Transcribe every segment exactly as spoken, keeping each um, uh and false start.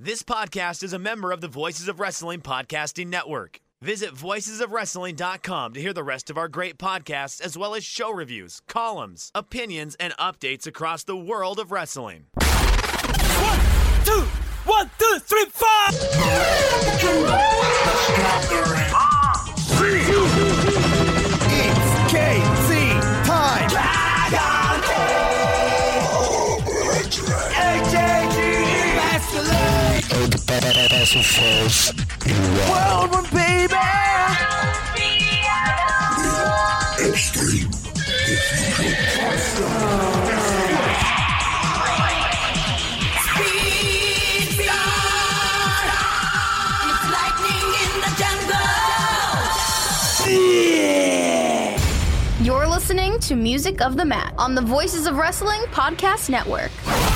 This podcast is a member of the Voices of Wrestling Podcasting Network. Visit voices of wrestling dot com to hear the rest of our great podcasts, as well as show reviews, columns, opinions, and updates across the world of wrestling. One, two, one, two, three, four! It's K T time! Dragon H A G E Masculine! Oh, the badass who falls in love. World one, baby! Extreme. You're listening to Music of the Mat on the Voices of Wrestling Podcast Network.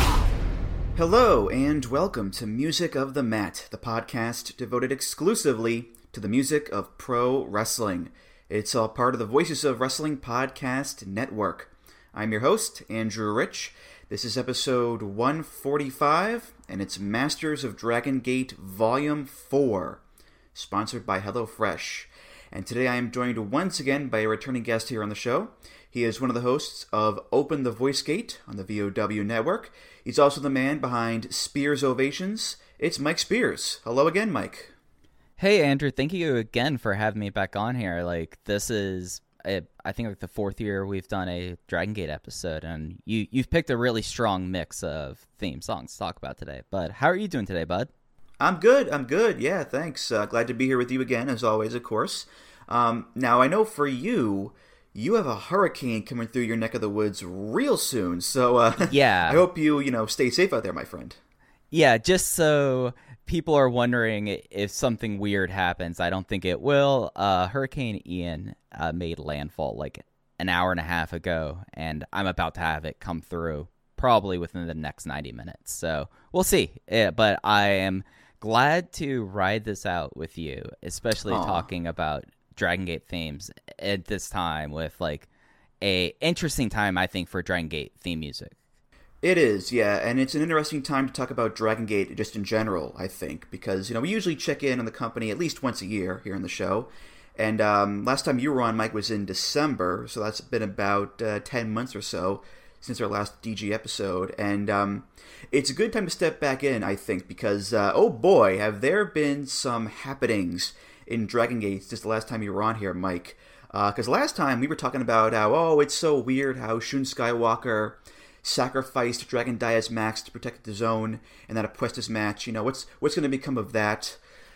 Hello, and welcome to Music of the Mat, the podcast devoted exclusively to the music of pro wrestling. It's all part of the Voices of Wrestling Podcast Network. I'm your host, Andrew Rich. This is episode one forty-five, and it's Masters of Dragon Gate Volume four, sponsored by HelloFresh. And today I am joined once again by a returning guest here on the show. He is one of the hosts of Open the Voice Gate on the V O W network. He's also the man behind Spears Ovations. It's Mike Spears. Hello again, Mike. Hey, Andrew. Thank you again for having me back on here. Like, this is, a, I think, like the fourth year we've done a Dragon Gate episode, and you, you've picked a really strong mix of theme songs to talk about today. But how are you doing today, bud? I'm good. I'm good. Yeah, thanks. Uh, glad to be here with you again, as always, of course. Um, now, I know for you, you have a hurricane coming through your neck of the woods real soon. So, uh, yeah. I hope you, you know, stay safe out there, my friend. Yeah, just so people are wondering if something weird happens, I don't think it will. Uh, Hurricane Ian uh, made landfall like an hour and a half ago, and I'm about to have it come through probably within the next ninety minutes. So we'll see. Yeah, but I am glad to ride this out with you, especially Aww. talking about Dragon Gate themes at this time with like a interesting time, I think, for Dragon Gate theme music. It is, yeah, and it's an interesting time to talk about Dragon Gate just in general, I think, because, you know, we usually check in on the company at least once a year here on the show, and um, last time you were on, Mike, was in December, so that's been about uh, ten months or so since our last D G episode, and um, it's a good time to step back in, I think, because, uh, oh boy, have there been some happenings in Dragon Gate since the last time you were on here, Mike, because uh, last time we were talking about how, oh, it's so weird how Shun Skywalker sacrificed Dragon Diaz Max to protect the zone in that Apuestas match. You know, what's what's going to become of that?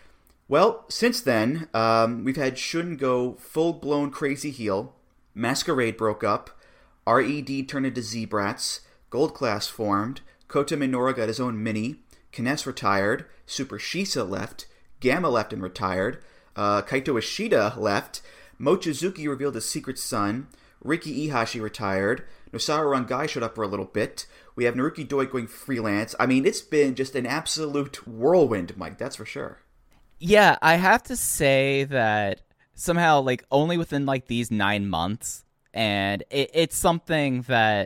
Well, since then, um, we've had Shun go full-blown crazy heel, Masquerade broke up, R E D turned into Z-Brats, Gold Class formed, Kota Minoura got his own mini, Kness retired, Super Shisa left, Gamma left and retired, uh, Kaito Ishida left, Mochizuki revealed his secret son, Riki Ihashi retired, Nosaru Rangai showed up for a little bit. We have Naruki Doi going freelance. I mean, it's been just an absolute whirlwind, Mike, that's for sure. Yeah, I have to say that somehow, like, only within, like, these nine months, and it, it's something that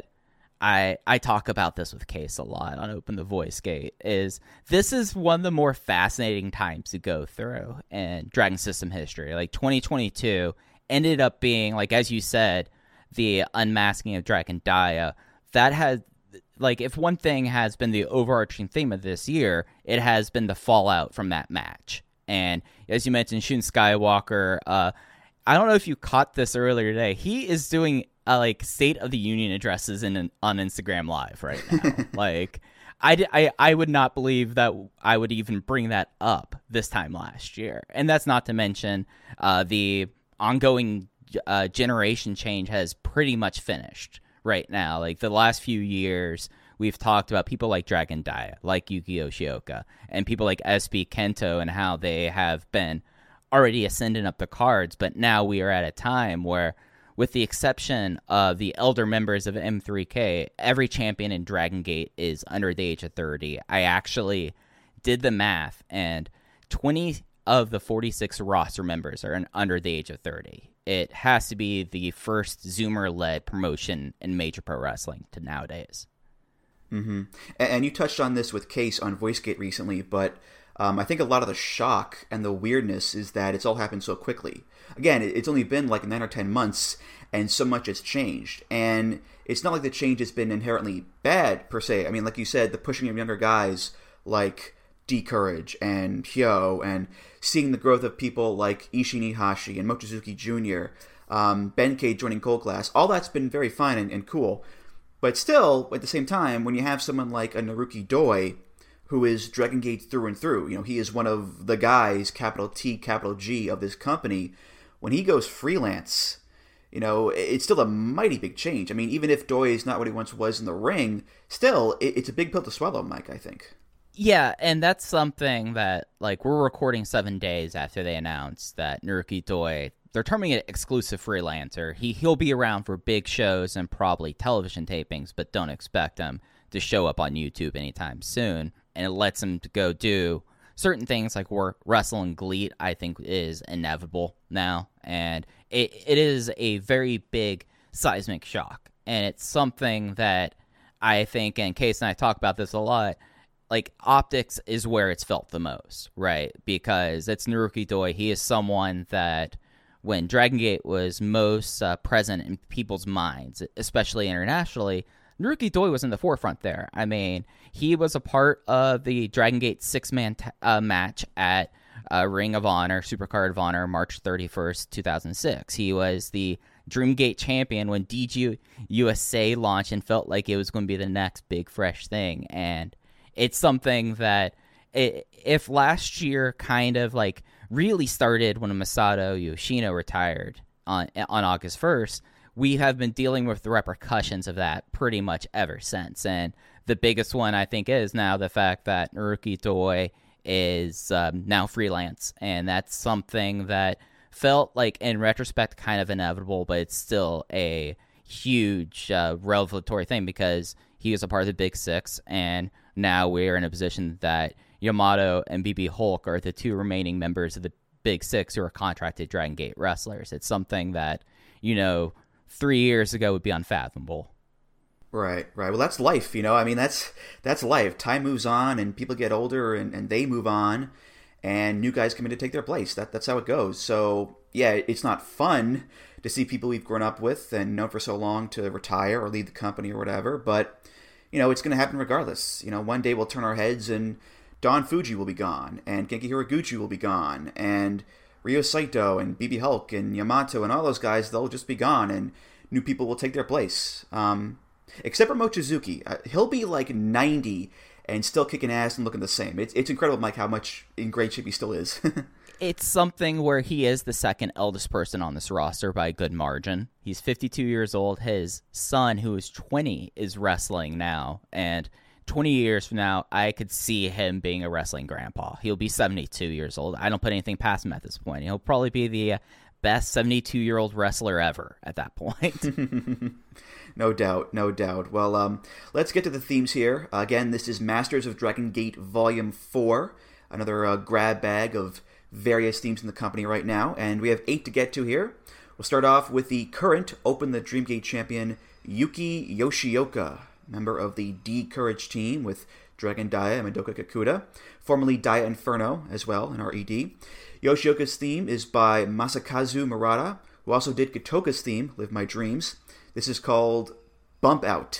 I I talk about this with Case a lot on Open the Voice Gate, is this is one of the more fascinating times to go through in Dragon System history. Like, twenty twenty-two ended up being, like, as you said, the unmasking of Dragon Dia. That has, like, if one thing has been the overarching theme of this year, it has been the fallout from that match. And as you mentioned, Shun Skywalker, uh, I don't know if you caught this earlier today, he is doing uh, like State of the Union addresses in on Instagram Live right now. like, I, I, I would not believe that I would even bring that up this time last year. And that's not to mention uh, the ongoing Uh, generation change has pretty much finished right now. Like, the last few years, we've talked about people like Dragon Dia, like Yuki Yoshioka, and people like S B Kento and how they have been already ascending up the cards. But now we are at a time where, with the exception of the elder members of M three K, every champion in Dragon Gate is under the age of thirty. I actually did the math, and twenty of the forty-six roster members are in, under the age of thirty. It has to be the first Zoomer-led promotion in Major Pro Wrestling to nowadays. Mm-hmm. And, and you touched on this with Case on VoiceGate recently, but um, I think a lot of the shock and the weirdness is that it's all happened so quickly. Again, it, it's only been like nine or ten months, and so much has changed. And it's not like the change has been inherently bad, per se. I mean, like you said, the pushing of younger guys like D-Courage and Hyo, and seeing the growth of people like Isshin Iihashi and Mochizuki Junior, um, Benkei joining Gold Class, all that's been very fine and, and cool. But still, at the same time, when you have someone like a Naruki Doi, who is Dragon Gate through and through, you know, he is one of the guys, capital T, capital G, of this company. When he goes freelance, you know, it's still a mighty big change. I mean, even if Doi is not what he once was in the ring, still, it's a big pill to swallow, Mike, I think. Yeah, and that's something that, like, we're recording seven days after they announced that Naruki Doi, they're terming it exclusive freelancer. He, he'll be around for big shows and probably television tapings, but don't expect him to show up on YouTube anytime soon. And it lets him to go do certain things like work, wrestle, and GLEAT, I think, is inevitable now. And it it is a very big seismic shock. And it's something that I think, and Case and I talk about this a lot, like, optics is where it's felt the most, right? Because it's Naruki Doi. He is someone that, when Dragon Gate was most uh, present in people's minds, especially internationally, Naruki Doi was in the forefront there. I mean, he was a part of the Dragon Gate six-man t- uh, match at uh, Ring of Honor, Supercard of Honor, March thirty-first, two thousand six. He was the Dreamgate champion when D G U S A launched and felt like it was going to be the next big fresh thing. And it's something that, it, if last year kind of like really started when Masato Yoshino retired on on August first, we have been dealing with the repercussions of that pretty much ever since. And the biggest one, I think, is now the fact that Naruki Doi is um, now freelance. And that's something that felt like, in retrospect, kind of inevitable, but it's still a huge uh, revelatory thing because he was a part of the Big Six, and now we're in a position that Yamato and B B Hulk are the two remaining members of the Big Six who are contracted Dragon Gate wrestlers. It's something that, you know, three years ago would be unfathomable. Right, right. Well, that's life, you know. I mean, that's that's life. Time moves on, and people get older, and, and they move on, and new guys come in to take their place. That That's how it goes. So, yeah, it's not fun to see people we've grown up with and known for so long to retire or leave the company or whatever, but, you know, it's going to happen regardless. You know, one day we'll turn our heads, and Don Fuji will be gone, and Genki Hiraguchi will be gone, and Ryo Saito and B B Hulk and Yamato and all those guys, they'll just be gone, and new people will take their place. Um, except for Mochizuki. Uh, he'll be like ninety and still kicking ass and looking the same. It's, it's incredible, Mike, how much in great shape he still is. It's something where he is the second eldest person on this roster by a good margin. He's fifty-two years old. His son, who is twenty, is wrestling now, and twenty years from now, I could see him being a wrestling grandpa. He'll be seventy-two years old. I don't put anything past him at this point. He'll probably be the best seventy-two-year-old wrestler ever at that point. No doubt, no doubt. Well, um, let's get to the themes here. Uh, again, this is Masters of Dragon Gate Volume four, another uh, grab bag of various themes in the company right now, and we have eight to get to here. We'll start off with the current Open the Dreamgate champion, Yuki Yoshioka, member of the D-Courage team with Dragon Dia and Madoka Kakuta, formerly Dia Inferno as well in R E D. Yoshioka's theme is by Masakazu Murata, who also did Gotoka's theme, Live My Dreams. This is called Bump Out.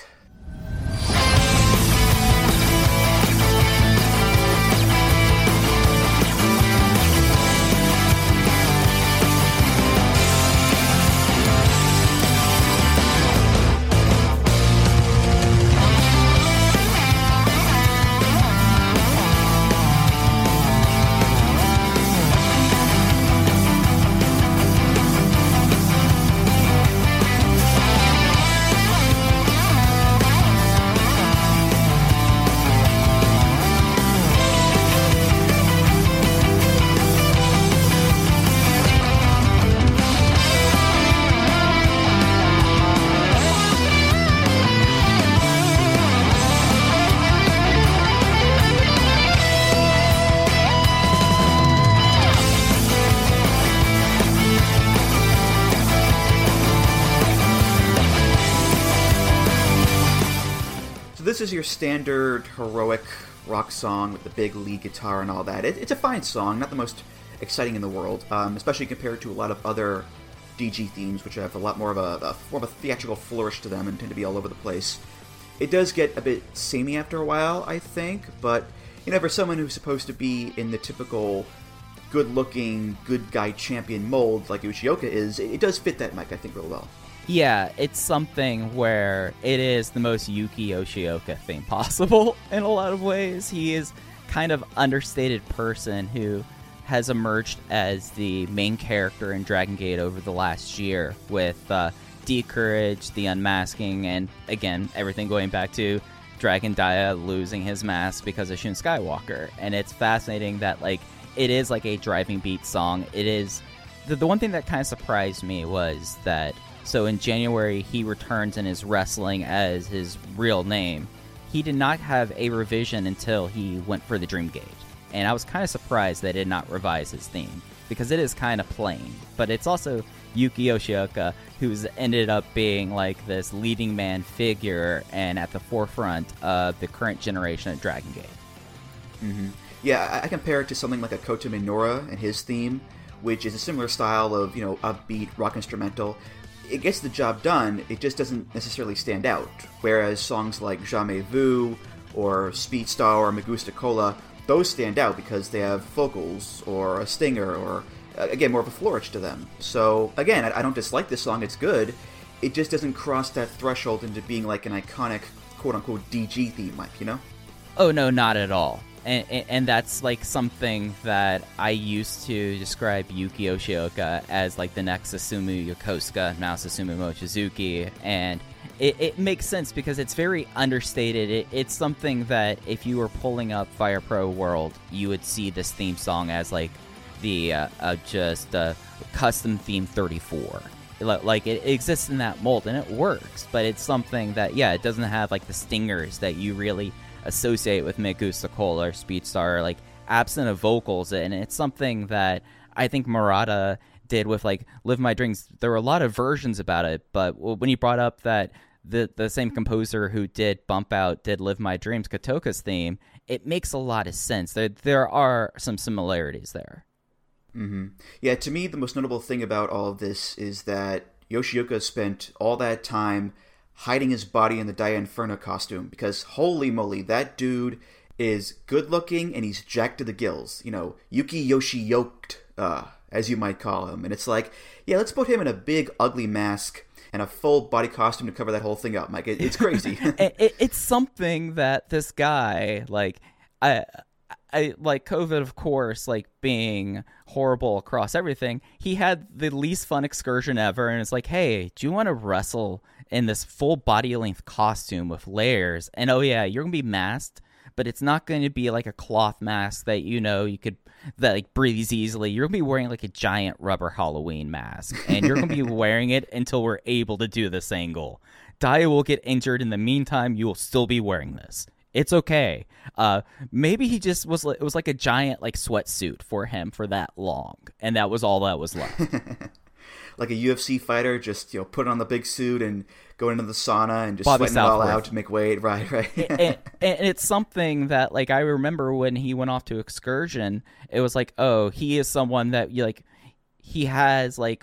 this is your standard heroic rock song with the big lead guitar and all that. It, it's a fine song, not the most exciting in the world, um, especially compared to a lot of other D G themes, which have a lot more of a, a more of a theatrical flourish to them and tend to be all over the place. It does get a bit samey after a while, I think, but you know, for someone who's supposed to be in the typical good-looking, good guy champion mold like Yoshioka is, it, it does fit that mic, I think, real well. Yeah, it's something where it is the most Yuki Yoshioka thing possible in a lot of ways. He is kind of understated person who has emerged as the main character in Dragon Gate over the last year with uh, D-Courage, the unmasking, and again, everything going back to Dragon Dia losing his mask because of Shun Skywalker. And it's fascinating that, like, it is like a driving beat song. It is... The, the one thing that kind of surprised me was that, so in January, he returns and is wrestling as his real name. He did not have a revision until he went for the Dream Gate. And I was kind of surprised they did not revise his theme, because it is kind of plain. But it's also Yuki Yoshioka, who's ended up being like this leading man figure and at the forefront of the current generation of Dragon Gate. Mm-hmm. Yeah, I, I compare it to something like a Kota Minoura and his theme, which is a similar style of, you know, upbeat rock instrumental. It gets the job done, it just doesn't necessarily stand out. Whereas songs like Jamais Vu or Speedstar or Me Gusta Cola, those stand out because they have vocals or a stinger or, again, more of a flourish to them. So, again, I, I don't dislike this song, it's good. It just doesn't cross that threshold into being like an iconic, quote-unquote, D G theme, Mike, you know? Oh, no, not at all. And, and, and that's, like, something that I used to describe Yuki Yoshioka as, like, the next Susumu Yokosuka, now Susumu Mochizuki, and it, it makes sense because it's very understated. It, it's something that if you were pulling up Fire Pro World, you would see this theme song as, like, the, uh, uh, just, uh, custom theme thirty-four. Like, it exists in that mold, and it works, but it's something that, yeah, it doesn't have, like, the stingers that you really associate with Me Gusta Cola or Speedstar, like, absent of vocals, and it's something that I think Murata did with, like, Live My Dreams. There were a lot of versions about it, but when he brought up that the the same composer who did Bump Out did Live My Dreams, Kotoka's theme, it makes a lot of sense. There, there are some similarities there. Mm-hmm. Yeah, to me, the most notable thing about all of this is that Yoshioka spent all that time hiding his body in the Dia Inferno costume, because holy moly, that dude is good looking and he's jacked to the gills. You know, Yuki Yoshi-yoked, uh, as you might call him. And it's like, yeah, let's put him in a big ugly mask and a full body costume to cover that whole thing up, Mike. It, it's crazy. it, it, it's something that this guy, like, I... I, like, COVID, of course, like, being horrible across everything, he had the least fun excursion ever, and it's like, hey, do you want to wrestle in this full body-length costume with layers? And, oh, yeah, you're going to be masked, but it's not going to be, like, a cloth mask that, you know, you could, that, like, breathes easily. You're going to be wearing, like, a giant rubber Halloween mask, and you're going to be wearing it until we're able to do this angle. Dia will get injured. In the meantime, you will still be wearing this. It's okay. Uh, maybe he just was, it was like a giant, like, sweatsuit for him for that long, and that was all that was left. Like a U F C fighter, just, you know, put on the big suit and go into the sauna and just Bobby sweating it all Southworth. out to make weight. Right, right. and, and, and it's something that, like, I remember when he went off to excursion, it was like, oh, he is someone that, you like, he has, like,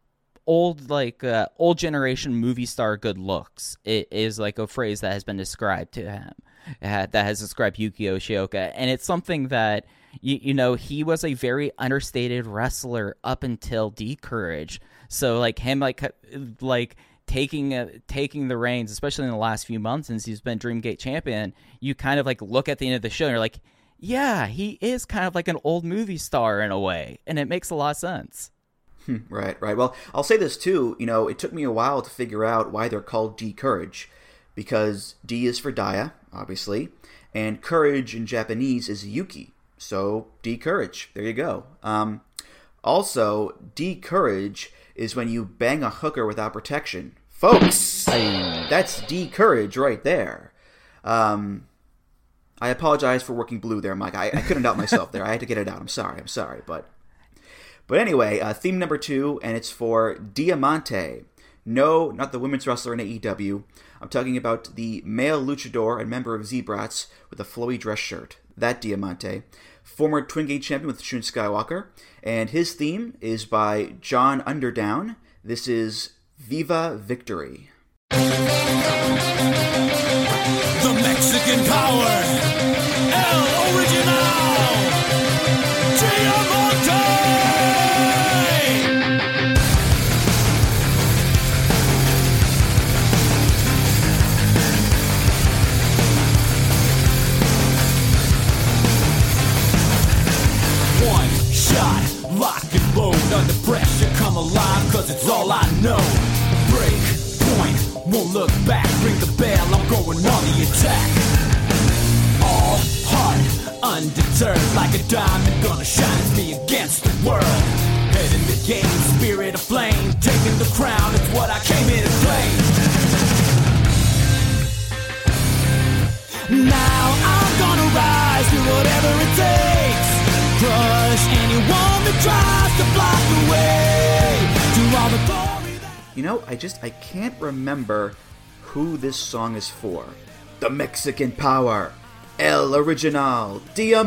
old, like, uh, old generation movie star good looks. It is, like, a phrase that has been described to him. That has described Yuki Yoshioka, and it's something that, you, you know, he was a very understated wrestler up until D-Courage. So, like, him, like, like taking uh, taking the reins, especially in the last few months since he's been Dreamgate champion, you kind of, like, look at the end of the show and you're like, yeah, he is kind of like an old movie star in a way, and it makes a lot of sense. Right, right. Well, I'll say this, too. You know, it took me a while to figure out why they're called D-Courage. Because D is for Dia, obviously, and courage in Japanese is Yuki, so D-Courage. There you go. Um, also, D-Courage is when you bang a hooker without protection. Folks, that's D-Courage right there. Um, I apologize for working blue there, Mike. I, I couldn't doubt myself there. I had to get it out. I'm sorry. I'm sorry. But, but anyway, uh, theme number two, and it's for Diamante. No, not the women's wrestler in A E W. I'm talking about the male luchador and member of Z-Brats with a flowy dress shirt. That Diamante. Former Twin Gate champion with Shun Skywalker. And his theme is by John Underdown. This is Viva Victory. The Mexican Power, El Original, Diamante! One shot, lock and load, under pressure, come alive, cause it's all I know. Break, point, won't look back, ring the bell, I'm going on the attack. All heart, undeterred, like a diamond gonna shine, it's me against the world. Head in the game, spirit aflame, taking the crown, it's what I came here to claim. Now I'm gonna rise, do whatever it takes. Crush anyone that tries to block the way to all the glory that... You know, I just, I can't remember who this song is for. The Mexican Power, El Original,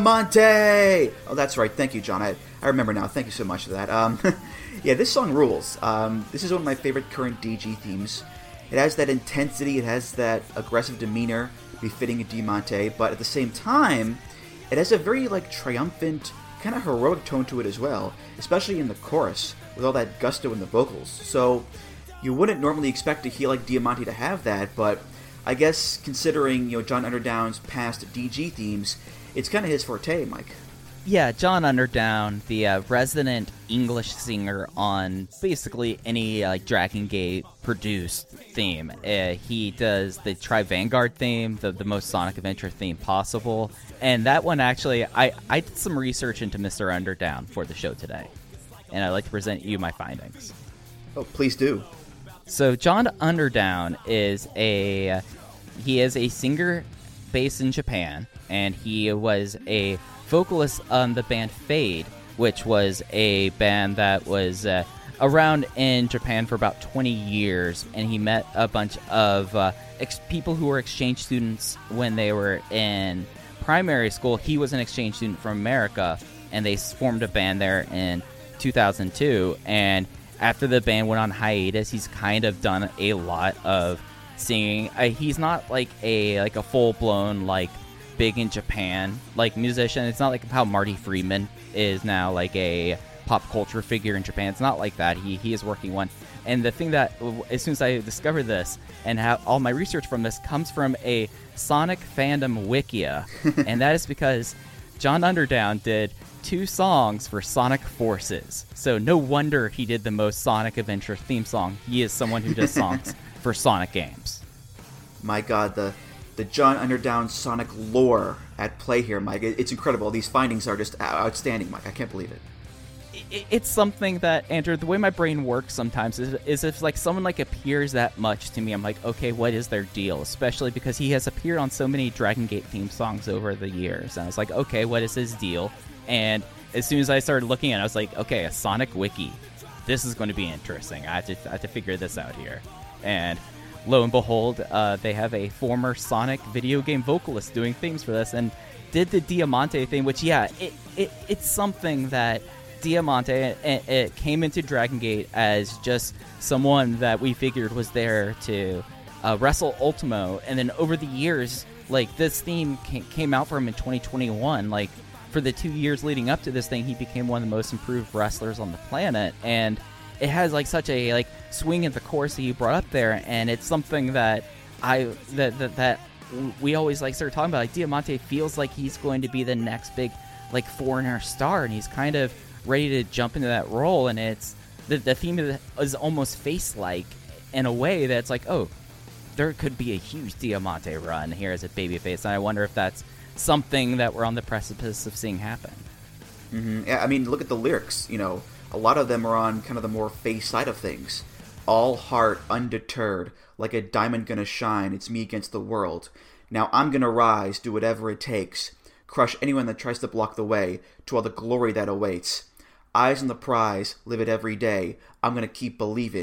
Diamante! Oh, that's right. Thank you, John. I, I remember now. Thank you so much for that. Um, yeah, this song rules. Um, this is one of my favorite current D G themes. It has that intensity, it has that aggressive demeanor befitting a Diamante, but at the same time, it has a very, like, triumphant, kind of heroic tone to it as well, especially in the chorus, with all that gusto in the vocals. So, you wouldn't normally expect a heel like Diamante to have that, but I guess considering, you know, John Underdown's past D G themes, it's kind of his forte, Mike. Yeah, John Underdown, the uh, resident English singer on basically any uh, like Dragon Gate produced theme. Uh, he does the Tri Vanguard theme, the, the most Sonic Adventure theme possible. And that one actually, I, I did some research into Mister Underdown for the show today. And I'd like to present you my findings. Oh, please do. So John Underdown is a, he is a singer based in Japan, and he was a vocalist on the band Fade, which was a band that was uh, around in Japan for about twenty years, and he met a bunch of uh, ex- people who were exchange students when they were in primary school. He was an exchange student from America, and they formed a band there in two thousand two, and after the band went on hiatus, he's kind of done a lot of singing. Uh, he's not like a like a full-blown like big in Japan like musician. It's not like how Marty Friedman is now like a pop culture figure in Japan. It's not like that. He he is working one. And the thing that, as soon as I discovered this and how all my research from this comes from a Sonic fandom wikia, and that is because John Underdown did two songs for Sonic Forces. So no wonder he did the most Sonic Adventure theme song. He is someone who does songs for Sonic games. My God, the the John Underdown Sonic lore at play here, Mike. It's incredible. These findings are just outstanding, Mike. I can't believe it. It's something that, Andrew, the way my brain works sometimes is, is if like someone like appears that much to me, I'm like, okay, what is their deal? Especially because he has appeared on so many Dragon Gate theme songs over the years. And I was like, okay, what is his deal? And as soon as I started looking at it, I was like, okay, a Sonic wiki. This is going to be interesting. I have to, I have to figure this out here. And lo and behold, uh, they have a former Sonic video game vocalist doing themes for this and did the Diamante thing, which, yeah, it, it it's something that Diamante it, it came into Dragon Gate as just someone that we figured was there to uh, wrestle Ultimo. And then over the years, like, this theme came, came out for him in twenty twenty-one. Like, for the two years leading up to this thing, he became one of the most improved wrestlers on the planet. And it has like such a like swing at the chorus that you brought up there, and it's something that I that that, that we always like start talking about. Like, Diamante feels like he's going to be the next big like foreigner star, and he's kind of ready to jump into that role. And it's the the theme is almost face-like in a way that's like, oh, there could be a huge Diamante run here as a babyface, and I wonder if that's something that we're on the precipice of seeing happen. Mm-hmm. Yeah, I mean, look at the lyrics. You know, a lot of them are on kind of the more face side of things. All heart, undeterred, like a diamond gonna shine, it's me against the world. Now I'm gonna rise, do whatever it takes. Crush anyone that tries to block the way to all the glory that awaits. Eyes on the prize, live it every day. I'm gonna keep believing.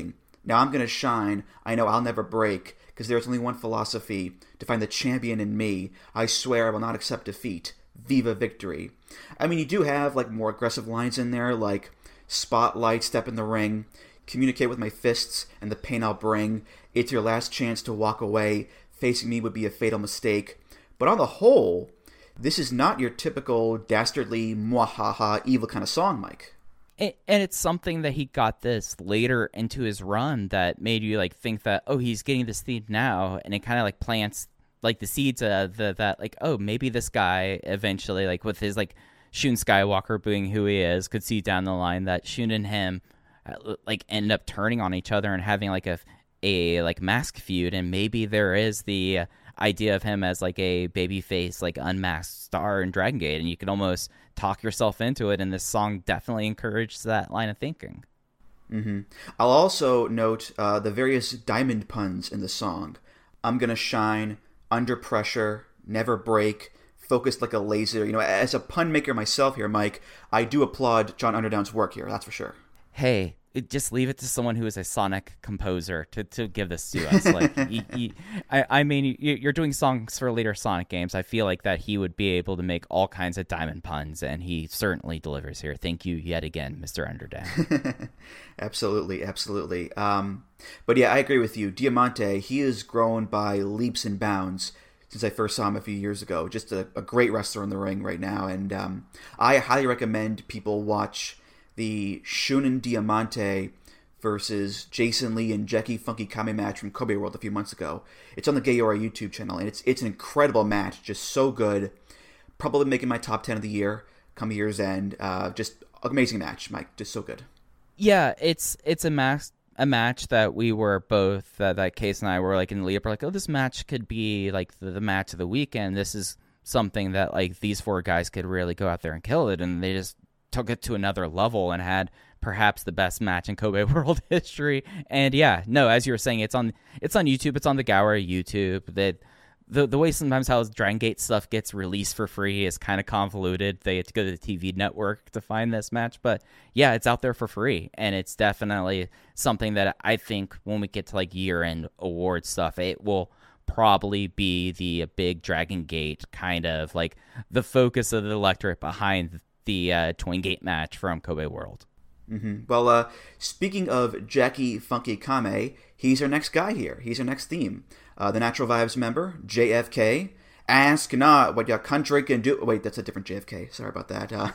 Now I'm gonna shine, I know I'll never break, because there's only one philosophy, to find the champion in me. I swear I will not accept defeat. Viva victory. I mean, you do have like more aggressive lines in there, like spotlight, step in the ring, communicate with my fists and the pain I'll bring. It's your last chance to walk away. Facing me would be a fatal mistake. But on the whole, this is not your typical dastardly, mwahaha, evil kind of song, Mike. And it's something that he got this later into his run that made you like think that, oh, he's getting this theme now, and it kind of like plants like the seeds of the, that like, oh, maybe this guy eventually, like with his like Shun Skywalker being who he is, could see down the line that Shun and him uh, like end up turning on each other and having like a a like mask feud, and maybe there is the uh, idea of him as like a babyface, like unmasked star in Dragon Gate, and you can almost talk yourself into it, and this song definitely encourages that line of thinking. Mm-hmm. I'll also note uh, the various diamond puns in the song. I'm gonna shine, under pressure, never break, focused like a laser. You know, as a pun maker myself here, Mike, I do applaud John Underdown's work here, that's for sure. Hey, it, just leave it to someone who is a sonic composer to, to give this to us. Like, he, he, I, I mean, you, you're doing songs for later Sonic games. I feel like that he would be able to make all kinds of diamond puns, and he certainly delivers here. Thank you yet again, Mister Underdown. Absolutely, absolutely. Um, but yeah, I agree with you. Diamante, he has grown by leaps and bounds since I first saw him a few years ago. Just a, a great wrestler in the ring right now, and um, I highly recommend people watch the Shunin Diamante versus Jason Lee and Jackie Funky Kame match from Kobe World a few months ago. It's on the Gayora YouTube channel, and it's it's an incredible match, just so good. Probably making my top ten of the year come year's end. Uh, just amazing match, Mike. Just so good. Yeah, it's it's a match a match that we were both uh, that Case and I were like in the lead up, like, oh, this match could be like the, the match of the weekend. This is something that like these four guys could really go out there and kill it, and they just took it to another level and had perhaps the best match in Kobe World history. And yeah, no, as you were saying, it's on it's on YouTube. It's on the Gayora YouTube. That the the way sometimes how Dragon Gate stuff gets released for free is kind of convoluted. They have to go to the T V network to find this match, but yeah, it's out there for free, and it's definitely something that I think when we get to like year end award stuff, it will probably be the big Dragon Gate kind of like the focus of the electorate behind the uh, Twin Gate match from Kobe World. Mm-hmm. Well, uh, speaking of Jackie Funky Kame, he's our next guy here. He's our next theme. Uh, the Natural Vibes member, J F K. Ask not what your country can do. Wait, that's a different J F K. Sorry about that. Uh,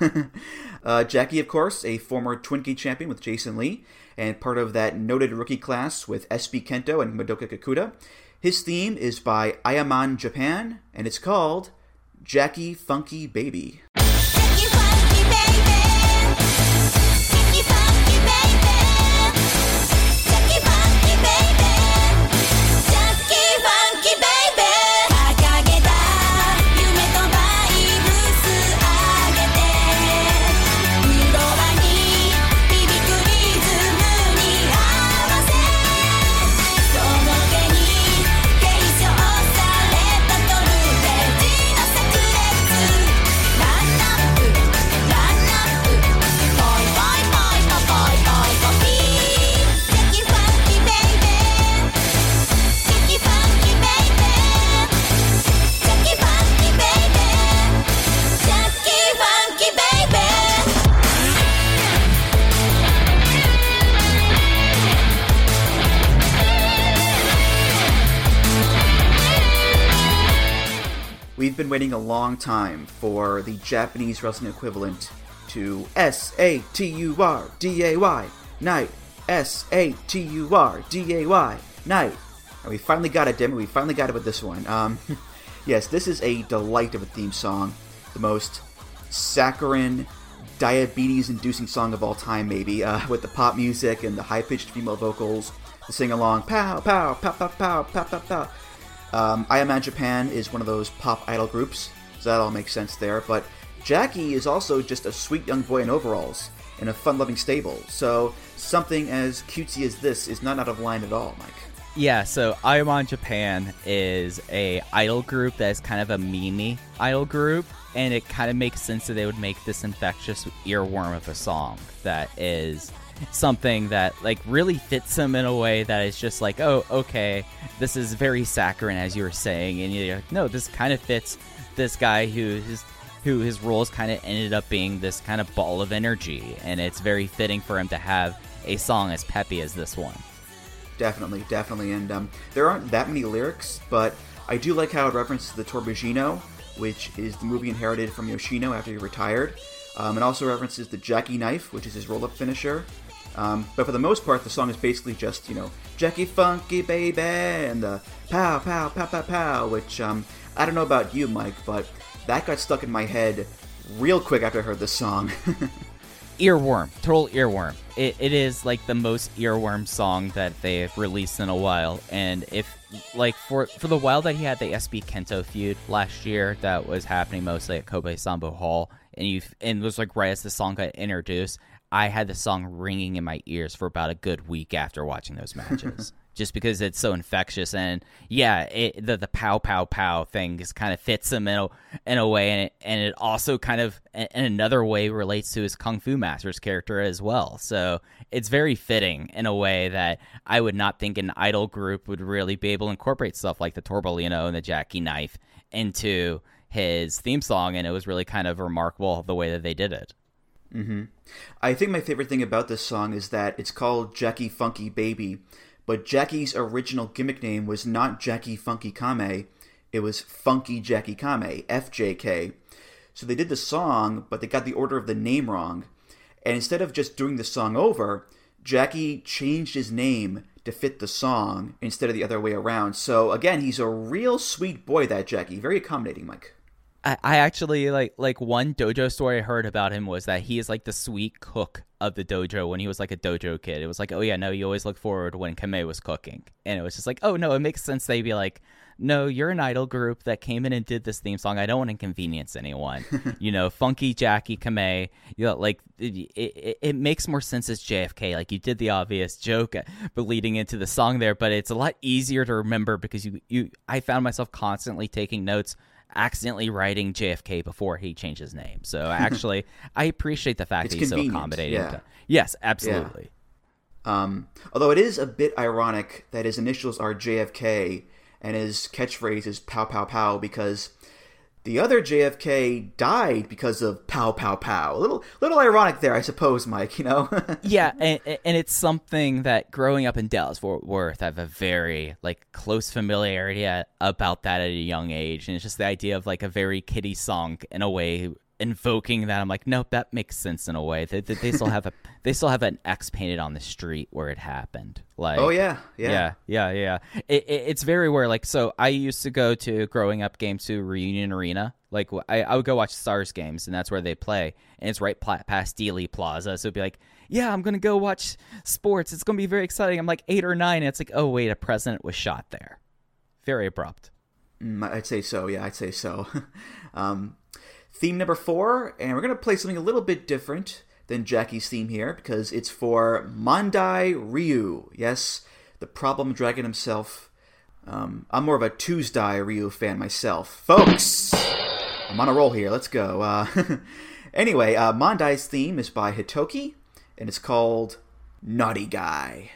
uh, Jackie, of course, a former Twin Gate champion with Jason Lee, and part of that noted rookie class with S B Kento and Madoka Kakuta. His theme is by Ayaman Japan, and it's called Jackie Funky Baby. We've been waiting a long time for the Japanese wrestling equivalent to S A T U R D A Y, night. S A T U R D A Y, night. And we finally got it, damn it, we finally got it with this one. Um, yes, this is a delight of a theme song. The most saccharine, diabetes-inducing song of all time, maybe, uh, with the pop music and the high-pitched female vocals, the sing-along, pow, pow, pow, pow, pow, pow, pow, pow. Um, Ayaman Japan is one of those pop idol groups, so that all makes sense there. But Jackie is also just a sweet young boy in overalls in a fun-loving stable. So something as cutesy as this is not out of line at all, Mike. Yeah, so Ayamon Japan is a idol group that is kind of a meme idol group, and it kind of makes sense that they would make this infectious earworm of a song that is something that like really fits them in a way that is just like, oh, okay, this is very saccharine, as you were saying, and you're like, no, this kind of fits this guy who his who his roles kind of ended up being this kind of ball of energy, and it's very fitting for him to have a song as peppy as this one. Definitely, definitely, and um, there aren't that many lyrics, but I do like how it references the Torbajino, which is the movie inherited from Yoshino after he retired. Um, it also references the Jackie knife, which is his roll-up finisher. Um, but for the most part, the song is basically just, you know, Jackie Funky Baby, and the pow, pow, pow, pow, pow, which, um, I don't know about you, Mike, but that got stuck in my head real quick after I heard this song. Earworm, total earworm. It, it is like the most earworm song that they've released in a while. And if, like, for for the while that he had the S B Kento feud last year that was happening mostly at Kobe Sambo Hall, and you and it was like right as the song got introduced, I had the song ringing in my ears for about a good week after watching those matches. Just because it's so infectious, and yeah, it, the the pow pow pow thing just kind of fits him in a, in a way, and it, and it also kind of in another way relates to his Kung Fu Master's character as well. So it's very fitting in a way that I would not think an idol group would really be able to incorporate stuff like the Torbolino and the Jackie knife into his theme song, and it was really kind of remarkable the way that they did it. Mm-hmm. I think my favorite thing about this song is that it's called Jackie Funky Baby. But Jackie's original gimmick name was not Jackie Funky Kame, it was Funky Jackie Kame, F J K. So they did the song, but they got the order of the name wrong. And instead of just doing the song over, Jackie changed his name to fit the song instead of the other way around. So again, he's a real sweet boy, that Jackie. Very accommodating, Mike. I, I actually, like, like one dojo story I heard about him was that he is like the sweet cook of the dojo when he was like a dojo kid. It was like, oh yeah, no, you always look forward when Kame was cooking. And it was just like, oh no, it makes sense they'd be like, no, you're an idol group that came in and did this theme song. I don't want to inconvenience anyone. You know, Funky Jackie Kame, you know, like it, it, it makes more sense as J F K. Like you did the obvious joke but leading into the song there, but it's a lot easier to remember because you, you I found myself constantly taking notes, accidentally writing J F K before he changed his name. So actually, I appreciate the fact it's that he's convenient. so accommodating. Yeah. Yes, absolutely. Yeah. Um, although it is a bit ironic that his initials are J F K and his catchphrase is pow pow pow, because the other J F K died because of pow pow pow. A little, little ironic there, I suppose, Mike, you know? Yeah, and, and it's something that growing up in Dallas-Fort Worth, I have a very, like, close familiarity at, about that at a young age. And it's just the idea of, like, a very kiddie song in a way, invoking that. I'm like, nope, that makes sense in a way. They, they, they still have a they still have an X painted on the street where it happened. Like, oh yeah, yeah, yeah, yeah, yeah. It, it, it's very rare. Like, so I used to go to growing up games to Reunion Arena. Like, I, I would go watch Stars games, and that's where they play. And it's right pl- past Dealey Plaza. So it'd be like, yeah, I'm gonna go watch sports. It's gonna be very exciting. I'm like eight or nine, and it's like, oh wait, a president was shot there. Very abrupt. Mm, I'd say so. Yeah, I'd say so. um, Theme number four, and we're going to play something a little bit different than Jackie's theme here, because it's for Mondai Ryu. Yes, the problem dragon himself. Um, I'm more of a Tuesday Ryu fan myself. Folks, I'm on a roll here. Let's go. Uh, anyway, uh, Mondai's theme is by Hitoki, and it's called Naughty Guy.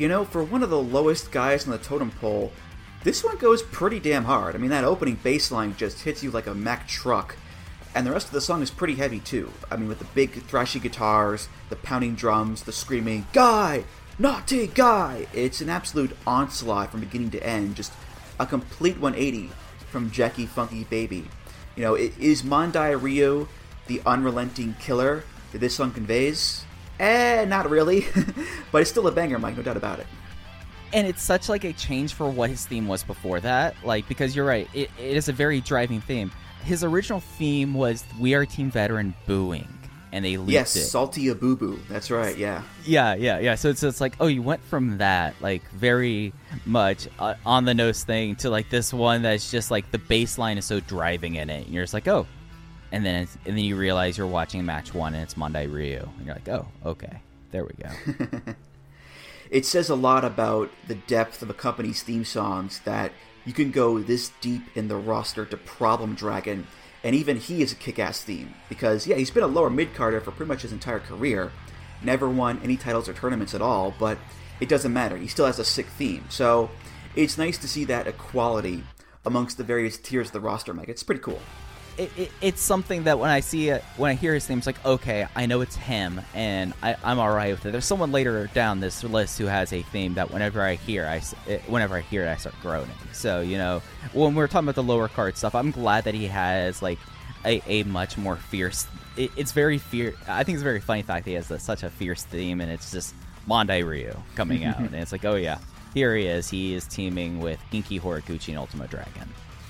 you know, for one of the lowest guys on the totem pole, this one goes pretty damn hard. I mean, that opening bass line just hits you like a Mack truck. And the rest of the song is pretty heavy, too. I mean, with the big thrashy guitars, the pounding drums, the screaming, "Guy! Naughty Guy!" It's an absolute onslaught from beginning to end. Just a complete one eighty from Jackie Funky Baby. You know, is Mondai Ryu the unrelenting killer that this song conveys? Eh, not really. But it's still a banger, Mike, no doubt about it. And it's such like a change for what his theme was before that. Like, because you're right, it, it is a very driving theme. His original theme was "We Are Team Veteran" booing, and they looped yes, it. Yes, Salty a Boo Boo. That's right, yeah. Yeah, yeah, yeah. So it's, it's like, oh, you went from that, like, very much uh, on the nose thing to, like, this one that's just, like, the bass line is so driving in it. And you're just like, oh. And then it's, and then you realize you're watching match one, and it's Mondai Ryu. And you're like, oh, okay. There we go. It says a lot about the depth of a company's theme songs that you can go this deep in the roster to Problem Dragon, and even he is a kick-ass theme. Because, yeah, he's been a lower mid-carder for pretty much his entire career. Never won any titles or tournaments at all, but it doesn't matter. He still has a sick theme. So it's nice to see that equality amongst the various tiers of the roster, Mike. It's pretty cool. It, it, it's something that when I see it, when I hear his name, it's like, okay, I know it's him, and I, I'm all right with it. There's someone later down this list who has a theme that whenever I hear, I it, whenever I hear it, I start groaning. So you know, when we're talking about the lower card stuff, I'm glad that he has like a, a much more fierce. It, it's very fierce. I think it's a very funny fact that he has a, such a fierce theme, and it's just Mondai Ryu coming out, and it's like, oh yeah, here he is. He is teaming with Genki Horiguchi and Ultimo Dragon.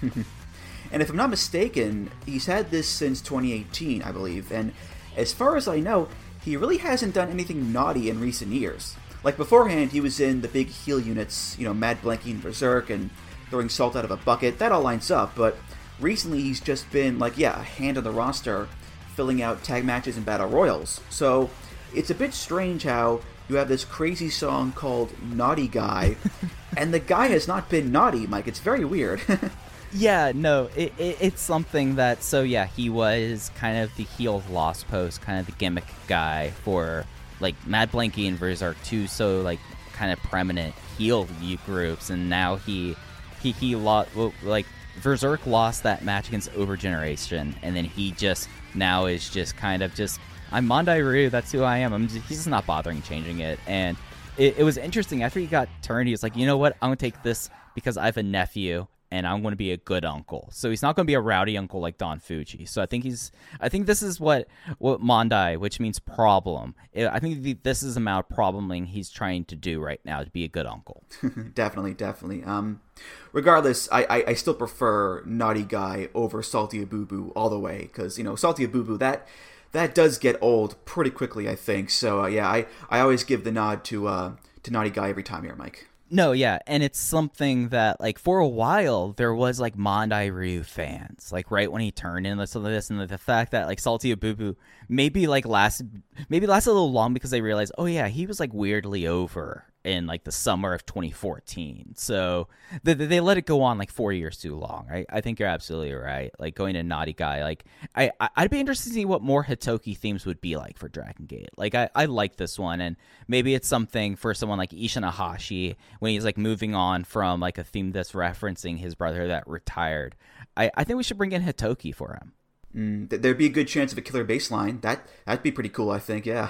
And if I'm not mistaken, he's had this since twenty eighteen, I believe. And as far as I know, he really hasn't done anything naughty in recent years. Like beforehand, he was in the big heel units, you know, Mad Blanky and Berserk, and throwing salt out of a bucket. That all lines up. But recently, he's just been, like, yeah, a hand on the roster, filling out tag matches and battle royals. So it's a bit strange how you have this crazy song called Naughty Guy, and the guy has not been naughty, Mike. It's very weird. Yeah, no, it, it, it's something that, so yeah, he was kind of the heel of Lost Post, kind of the gimmick guy for, like, Mad Blanky and Berserk, two so, like, kind of prominent heel groups, and now he, he, he lost, like, Berserk lost that match against Overgeneration, and then he just, now is just kind of just, I'm Mondai Ryu, that's who I am, I'm just, he's just not bothering changing it, and it, it was interesting, after he got turned, he was like, you know what, I'm going to take this because I have a nephew, and I'm going to be a good uncle. So he's not going to be a rowdy uncle like Don Fuji. So I think he's, I think this is what, what Mondai, which means problem. I think this is the amount of probleming he's trying to do right now to be a good uncle. Definitely, definitely. Um, regardless, I, I, I still prefer Naughty Guy over Salty Boo Boo all the way. Because, you know, Salty Boo Boo, that, that does get old pretty quickly, I think. So, uh, yeah, I, I always give the nod to, uh, to Naughty Guy every time here, Mike. No, yeah, and it's something that, like, for a while, there was, like, Mondai Ryu fans, like, right when he turned into some of this, and the fact that, like, Salty Boo Boo maybe, like, lasted, maybe lasted a little long because they realized, oh, yeah, he was, like, weirdly over in, like, the summer of twenty fourteen, so they, they let it go on, like, four years too long, right? I think you're absolutely right, like, going to Naughty Guy, like, I, I'd be interested to see what more Hitoki themes would be like for Dragon Gate, like, I, I like this one, and maybe it's something for someone like Ishinahashi, when he's, like, moving on from, like, a theme that's referencing his brother that retired. I, I think we should bring in Hitoki for him. Mm, there'd be a good chance of a killer bass line. That, that'd be pretty cool, I think, yeah.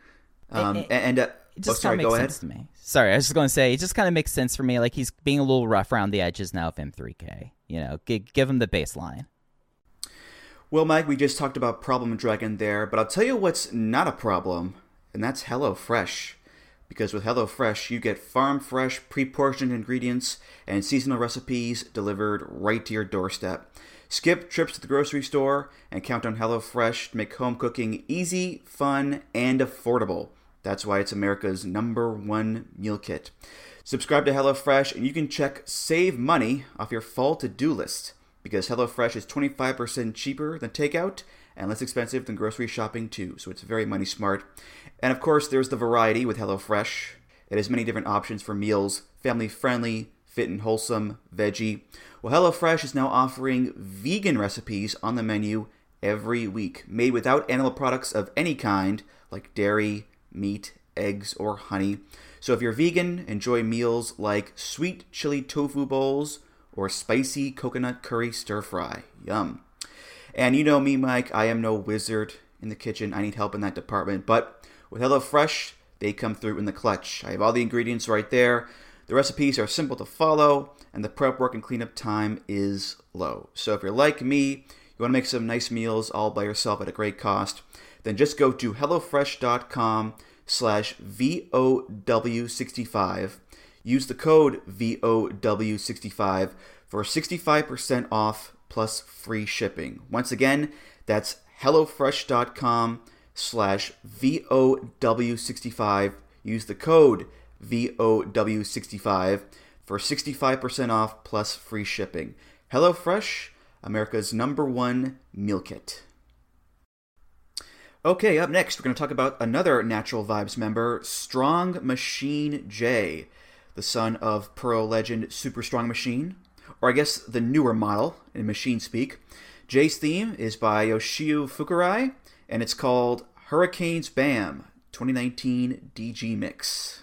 um, it, it, and, uh, it just oh, sorry, kind of go makes ahead. sense to me. Sorry, I was just going to say, it just kind of makes sense for me. Like, he's being a little rough around the edges now of M three K. You know, g- give him the bass line. Well, Mike, we just talked about Problem Dragon there, but I'll tell you what's not a problem, and that's HelloFresh. Because with HelloFresh, you get farm-fresh, pre-portioned ingredients and seasonal recipes delivered right to your doorstep. Skip trips to the grocery store and count on HelloFresh to make home cooking easy, fun, and affordable. That's why it's America's number one meal kit. Subscribe to HelloFresh and you can check Save Money off your fall to-do list. Because HelloFresh is twenty-five percent cheaper than takeout and less expensive than grocery shopping too. So it's very money smart. And of course, there's the variety with HelloFresh. It has many different options for meals, family-friendly, fit and wholesome, veggie. Well, HelloFresh is now offering vegan recipes on the menu every week, made without animal products of any kind, like dairy, meat, eggs, or honey. So if you're vegan, enjoy meals like sweet chili tofu bowls or spicy coconut curry stir fry. Yum. And you know me, Mike, I am no wizard in the kitchen. I need help in that department. But with HelloFresh, they come through in the clutch. I have all the ingredients right there. The recipes are simple to follow, and the prep work and cleanup time is low. So if you're like me, you want to make some nice meals all by yourself at a great cost, then just go to HelloFresh.com slash V O W sixty-five. Use the code V O W sixty-five for sixty-five percent off plus free shipping. Once again, that's HelloFresh.com slash V O W sixty-five. Use the code V O W sixty-five for sixty-five percent off plus free shipping. HelloFresh, America's number one meal kit. Okay, up next, we're going to talk about another Natural Vibes member, Strong Machine J, the son of Pearl legend Super Strong Machine, or I guess the newer model in Machine speak. J's theme is by Yoshio Fukurai, and it's called Hurricanes Bam, twenty nineteen D G Mix.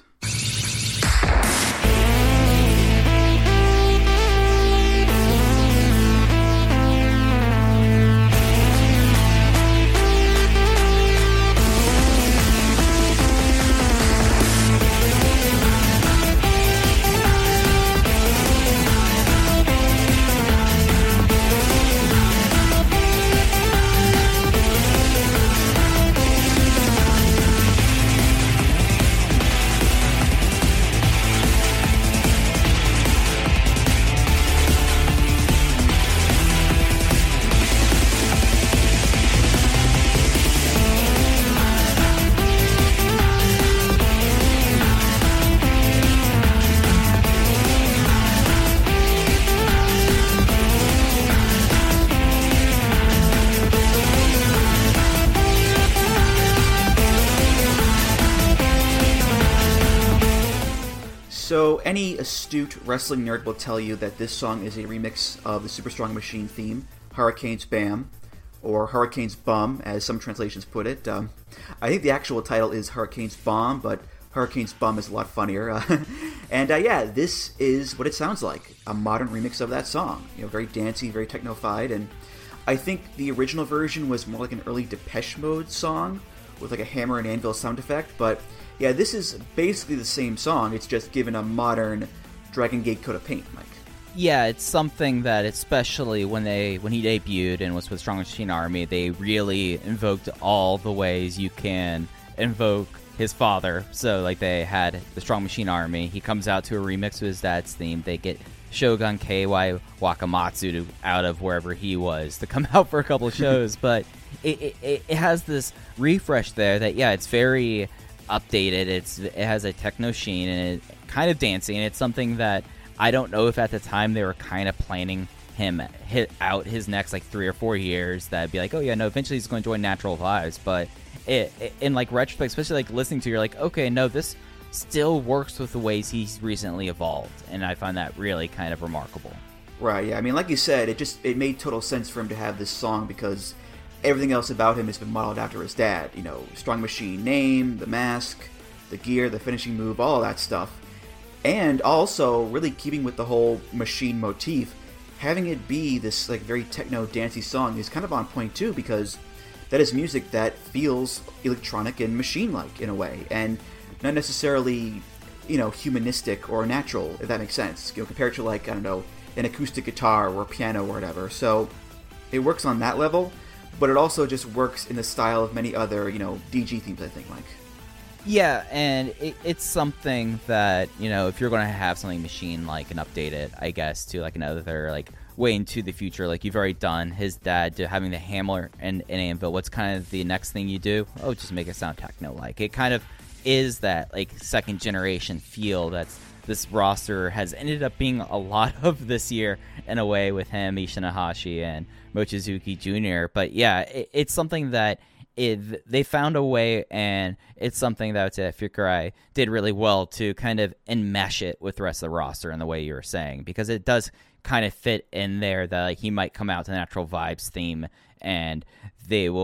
So any astute wrestling nerd will tell you that this song is a remix of the Super Strong Machine theme, Hurricanes Bam, or Hurricanes Bum, as some translations put it. Um, I think the actual title is Hurricanes Bomb, but Hurricanes Bum is a lot funnier. Uh, and uh, yeah, this is what it sounds like, a modern remix of that song. You know, very dancey, very techno-fied, and I think the original version was more like an early Depeche Mode song with like a hammer and anvil sound effect, but yeah, this is basically the same song, it's just given a modern Dragon Gate coat of paint, Mike. Yeah, it's something that, especially when they when he debuted and was with Strong Machine Army, they really invoked all the ways you can invoke his father. So, like, they had the Strong Machine Army. He comes out to a remix with his dad's theme. They get Shogun K Y Wakamatsu to, out of wherever he was to come out for a couple of shows. But it, it, it has this refresh there that, yeah, it's very updated. It's It has a techno sheen and it kind of dancing. And it's something that I don't know if at the time they were kind of planning him hit out his next like three or four years that'd be like, oh yeah, no, eventually he's going to join Natural Vibes. But it, it, in like retrospect, especially like listening to, you're like, okay, no, this still works with the ways he's recently evolved, and I find that really kind of remarkable. Right, yeah. I mean, like you said, it just it made total sense for him to have this song because everything else about him has been modeled after his dad. You know, Strong Machine name, the mask, the gear, the finishing move, all of that stuff. And also, really keeping with the whole machine motif, having it be this like very techno dancey song is kind of on point too, because that is music that feels electronic and machine-like in a way, and not necessarily, you know, humanistic or natural, if that makes sense. You know, compared to like, I don't know, an acoustic guitar or piano or whatever. So it works on that level, but it also just works in the style of many other, you know, D G themes, I think, Mike. Yeah, and it, it's something that, you know, if you're going to have something machine-like and update it, I guess, to like another, like, way into the future, like you've already done his dad to having the hammer and an anvil, what's kind of the next thing you do? Oh, just make it sound techno-like. It kind of is that, like, second-generation feel that's this roster has ended up being a lot of this year in a way with him, Ishinahashi, and Mochizuki Junior But yeah, it, it's something that It, they found a way, and it's something that uh, Fukurai did really well to kind of enmesh it with the rest of the roster in the way you were saying, because it does kind of fit in there that like, he might come out to Natural Vibes theme, and they will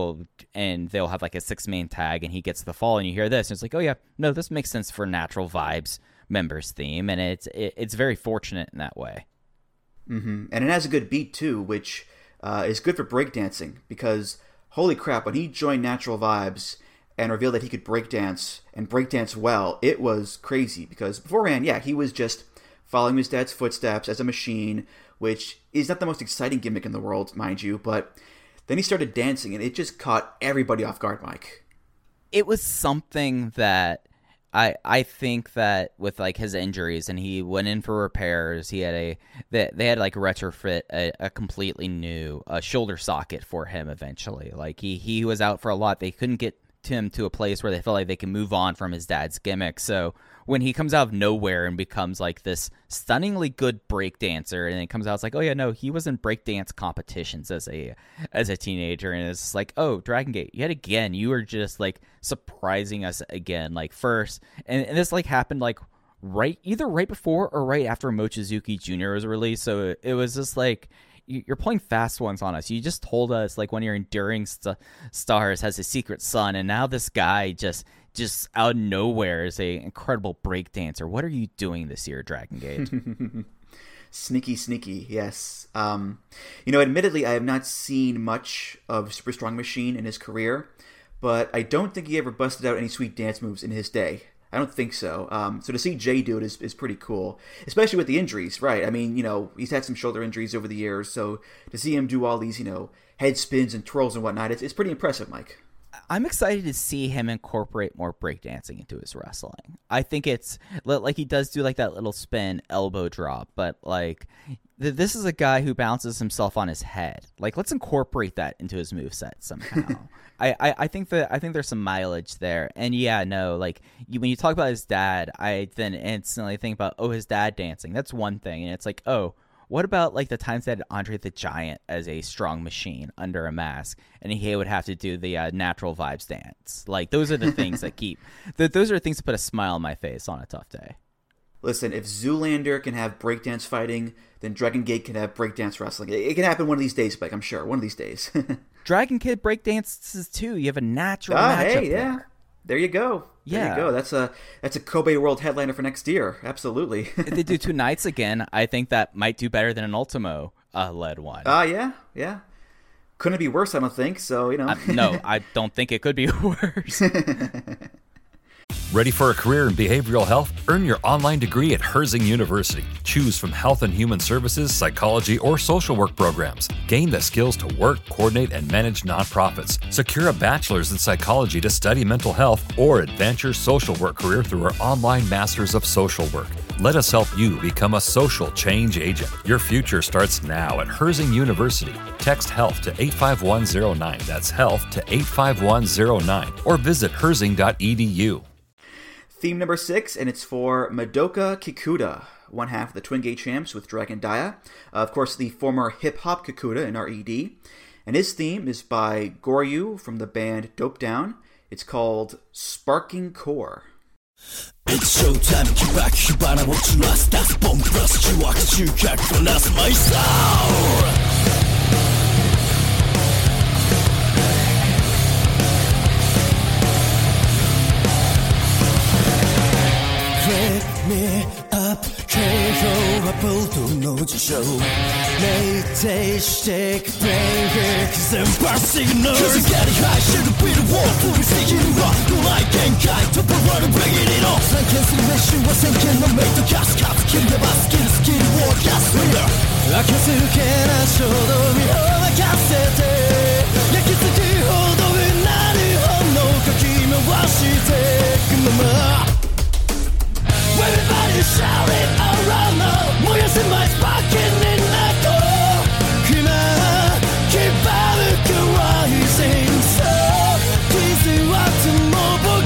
and they'll have like a six-man tag, and he gets the fall, and you hear this, and it's like, oh yeah, no, this makes sense for Natural Vibes members theme, and it's it, it's very fortunate in that way. Mm-hmm. And it has a good beat too, which uh, is good for breakdancing, because holy crap, when he joined Natural Vibes and revealed that he could breakdance and breakdance well, it was crazy, because beforehand, yeah, he was just following his dad's footsteps as a machine, which is not the most exciting gimmick in the world, mind you, but then he started dancing, and it just caught everybody off guard, Mike. It was something that I I think that with like his injuries, and he went in for repairs, he had a they, they had like retrofit a, a completely new uh, shoulder socket for him eventually. Like he he was out for a lot. They couldn't get him to a place where they felt like they can move on from his dad's gimmick. So when he comes out of nowhere and becomes like this stunningly good breakdancer, and it comes out, it's like, oh yeah, no, he was in breakdance competitions as a as a teenager, and it's like, oh, Dragon Gate, yet again, you were just like surprising us again, like first, and, and this like happened like right either right before or right after Mochizuki Junior was released, so it, it was just like, you're playing fast ones on us. You just told us like one of your enduring st- stars has a secret son, and now this guy just just out of nowhere is a incredible breakdancer. What are you doing this year, Dragon Gate? Sneaky, sneaky, yes. Um, you know, admittedly, I have not seen much of Super Strong Machine in his career, but I don't think he ever busted out any sweet dance moves in his day. I don't think so. Um, so to see Jay do it is, is pretty cool, especially with the injuries, right? I mean, you know, he's had some shoulder injuries over the years, so to see him do all these, you know, head spins and twirls and whatnot, it's, it's pretty impressive, Mike. I'm excited to see him incorporate more breakdancing into his wrestling. I think it's like he does do like that little spin elbow drop, but like th- this is a guy who bounces himself on his head. Like, let's incorporate that into his moveset somehow. I, I, I think that I think there's some mileage there. And yeah, no, like you, when you talk about his dad, I then instantly think about, oh, his dad dancing. That's one thing. And it's like, oh, what about like the times that Andre the Giant as a strong machine under a mask, and he would have to do the uh, Natural Vibes dance? Like, those are the things that keep, th- those are the things that put a smile on my face on a tough day. Listen, if Zoolander can have breakdance fighting, then Dragon Gate can have breakdance wrestling. It, it can happen one of these days, Mike, I'm sure. One of these days. Dragon Kid breakdances too. You have a natural ah, matchup hey, yeah. there. There you go. There yeah. you go. That's a that's a Kobe World headliner for next year. Absolutely. If they do two nights again, I think that might do better than an Ultimo uh, led one. Ah, uh, yeah, yeah. Couldn't be worse, I don't think. So, you know. uh, no, I don't think it could be worse. Ready for a career in behavioral health? Earn your online degree at Herzing University. Choose from health and human services, psychology, or social work programs. Gain the skills to work, coordinate, and manage nonprofits. Secure a bachelor's in psychology to study mental health, or advance your social work career through our online Masters of Social Work. Let us help you become a social change agent. Your future starts now at Herzing University. Text HEALTH to eight five one zero nine. That's HEALTH to eight five one zero nine. Or visit herzing dot e d u. Theme number six, and it's for Madoka Kikuta, one half of the Twin Gate Champs with Dragon Dia. Uh, of course, the former hip-hop Kikuta in R E D. And his theme is by Goryu from the band Dope Down. It's called Sparking Core. It's showtime, keep back, keep on, I want to last, that's bomb plus, you walk, you can't pronounce my soul. Wake me up, 警報はボルトの事象酩酊してくブレイク全般シグナル Cause I'm getting high, shouldn't be the wall 振りすぎるはドライ限界トップランドブレイキンの散見する練習は先見のメイトキャスカツキルヤバスキルスキルウォーキャス開け続けな衝動身を任せて焼き付くほどになる本能かき回してくままEverybody shouting around now燃やせマイスパーキンになっと今 Keep out rising So please what more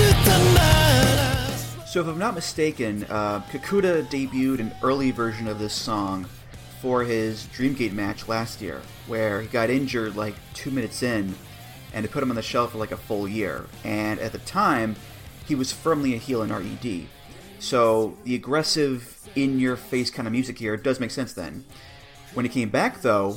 So if I'm not mistaken, uh, Kikuta debuted an early version of this song for his Dreamgate match last year, where he got injured like two minutes in and it put him on the shelf for like a full year. And at the time, he was firmly a heel in R E D. So the aggressive, in-your-face kind of music here does make sense then. When he came back, though,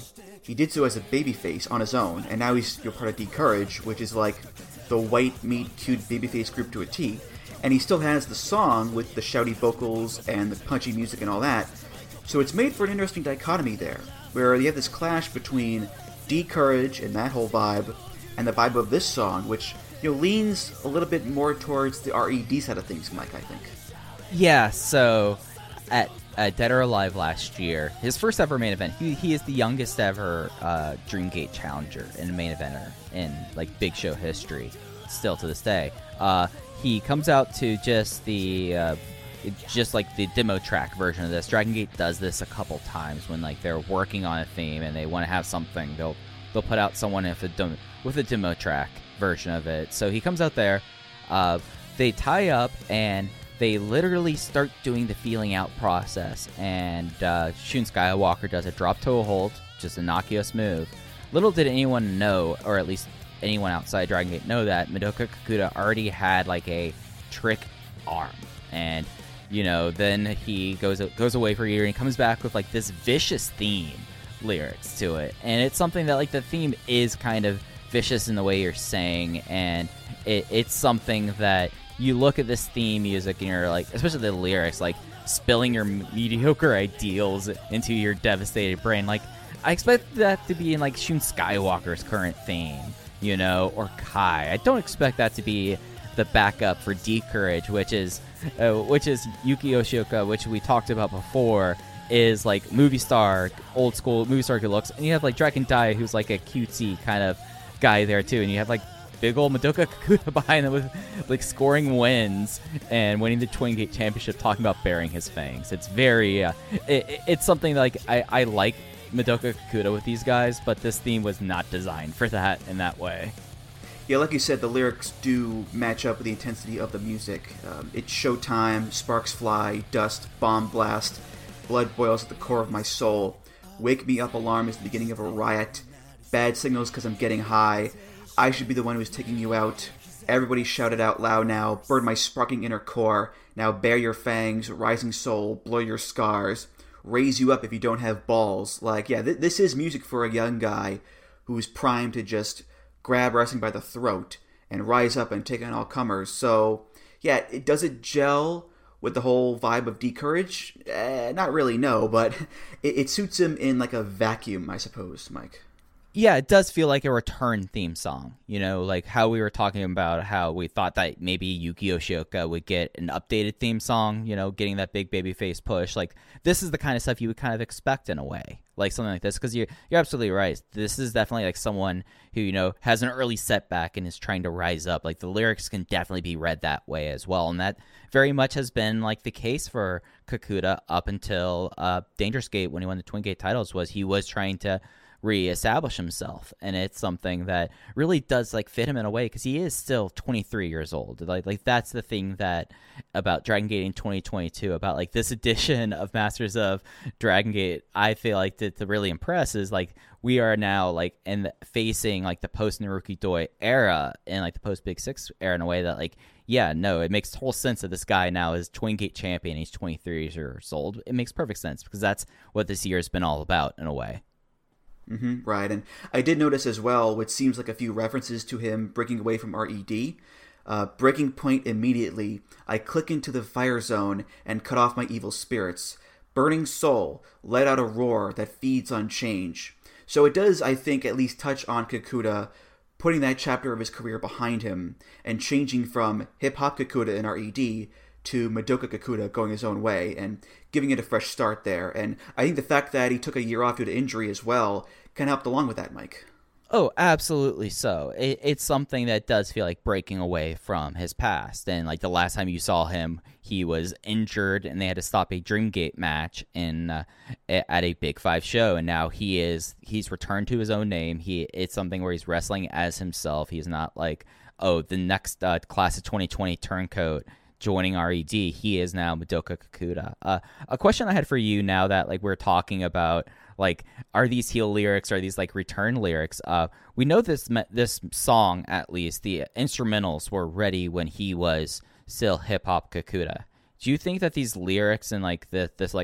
he did so as a babyface on his own, and now he's you're part of D-Courage, which is like the white meat cute babyface group to a T. And he still has the song with the shouty vocals and the punchy music and all that. So it's made for an interesting dichotomy there, where you have this clash between D-Courage and that whole vibe, and the vibe of this song, which, you know, leans a little bit more towards the R E D side of things, Mike, I think. Yeah, so at, at Dead or Alive last year, his first ever main event, he, he is the youngest ever uh, Dreamgate challenger and a main eventer in, like, Big Show history, still to this day. Uh, he comes out to just the, uh, just like the demo track version of this. Dragon Gate does this a couple times when, like, they're working on a theme and they want to have something. They'll they'll put out someone with a demo, with a demo track version of it. So he comes out there, uh, they tie up, and they literally start doing the feeling out process, and uh, Shun Skywalker does a drop toe hold, just a innocuous move. Little did anyone know, or at least anyone outside Dragon Gate know, that Madoka Kakuta already had like a trick arm, and you know, then he goes goes away for a year and he comes back with like this vicious theme lyrics to it, and it's something that like the theme is kind of vicious in the way you're saying, and it, it's something that you look at this theme music and you're like, especially the lyrics, like spilling your mediocre ideals into your devastated brain. Like, I expect that to be in like Shun Skywalker's current theme, you know, or Kai. I don't expect that to be the backup for D-Courage, which is uh, which is Yuki Yoshioka, which we talked about before, is like movie star, old school movie star good looks, and you have like Dragon Dai, who's like a cutesy kind of guy there too, and you have like big old Madoka Kakuta behind them with like scoring wins and winning the Twin Gate Championship, talking about bearing his fangs. It's very, uh, it, it's something that, like I, I like Madoka Kakuta with these guys, but this theme was not designed for that in that way. Yeah, like you said, the lyrics do match up with the intensity of the music. Um, it's showtime, sparks fly, dust, bomb blast, blood boils at the core of my soul. Wake me up alarm is the beginning of a riot. Bad signals because I'm getting high. I should be the one who's taking you out. Everybody shout it out loud now. Burn my sparking inner core. Now bare your fangs, rising soul, blur your scars. Raise you up if you don't have balls. Like, yeah, th- this is music for a young guy who's primed to just grab wrestling by the throat and rise up and take on all comers. So, yeah, it does it gel with the whole vibe of D-Courage? Eh, not really, no, but it, it suits him in like a vacuum, I suppose, Mike. Yeah, it does feel like a return theme song, you know, like how we were talking about how we thought that maybe Yuki Yoshioka would get an updated theme song, you know, getting that big baby face push. Like, this is the kind of stuff you would kind of expect in a way, like something like this, because you're, you're absolutely right. This is definitely like someone who, you know, has an early setback and is trying to rise up. Like, the lyrics can definitely be read that way as well, and that very much has been like the case for Kakuta up until uh, Dangerous Gate, when he won the Twin Gate titles, was he was trying to reestablish himself, and it's something that really does like fit him in a way, because he is still twenty-three years old. Like, like that's the thing that about Dragon Gate in twenty twenty-two, about like this edition of Masters of Dragon Gate, I feel like to, to really impress is like we are now like in the, facing like the post Naruki Doi era and like the post Big Six era in a way that like, yeah, no, it makes total sense that this guy now is Twin Gate champion. He's twenty-three years old. It makes perfect sense, because that's what this year has been all about in a way. Mm-hmm, right, and I did notice as well, which seems like a few references to him breaking away from R E D. Uh, breaking point immediately, I click into the fire zone and cut off my evil spirits. Burning soul, let out a roar that feeds on change. So it does, I think, at least touch on Kakuta putting that chapter of his career behind him and changing from hip-hop Kakuta in R E D to Madoka Kakuta going his own way and giving it a fresh start there. And I think the fact that he took a year off due to injury as well kind of helped along with that, Mike. Oh, absolutely so. It, it's something that does feel like breaking away from his past. And like the last time you saw him, he was injured and they had to stop a Dreamgate match in uh, at a Big Five show. And now he is he's returned to his own name. He It's something where he's wrestling as himself. He's not like, oh, the next uh, class of twenty twenty turncoat joining R E D. He is now Madoka Kakuta. Uh, a question I had for you now that like we're talking about, like, are these heel lyrics, are these like return lyrics? Uh, we know this this song, at least the instrumentals were ready when he was still hip hop Kakuta. Do you think that these lyrics and like the, this like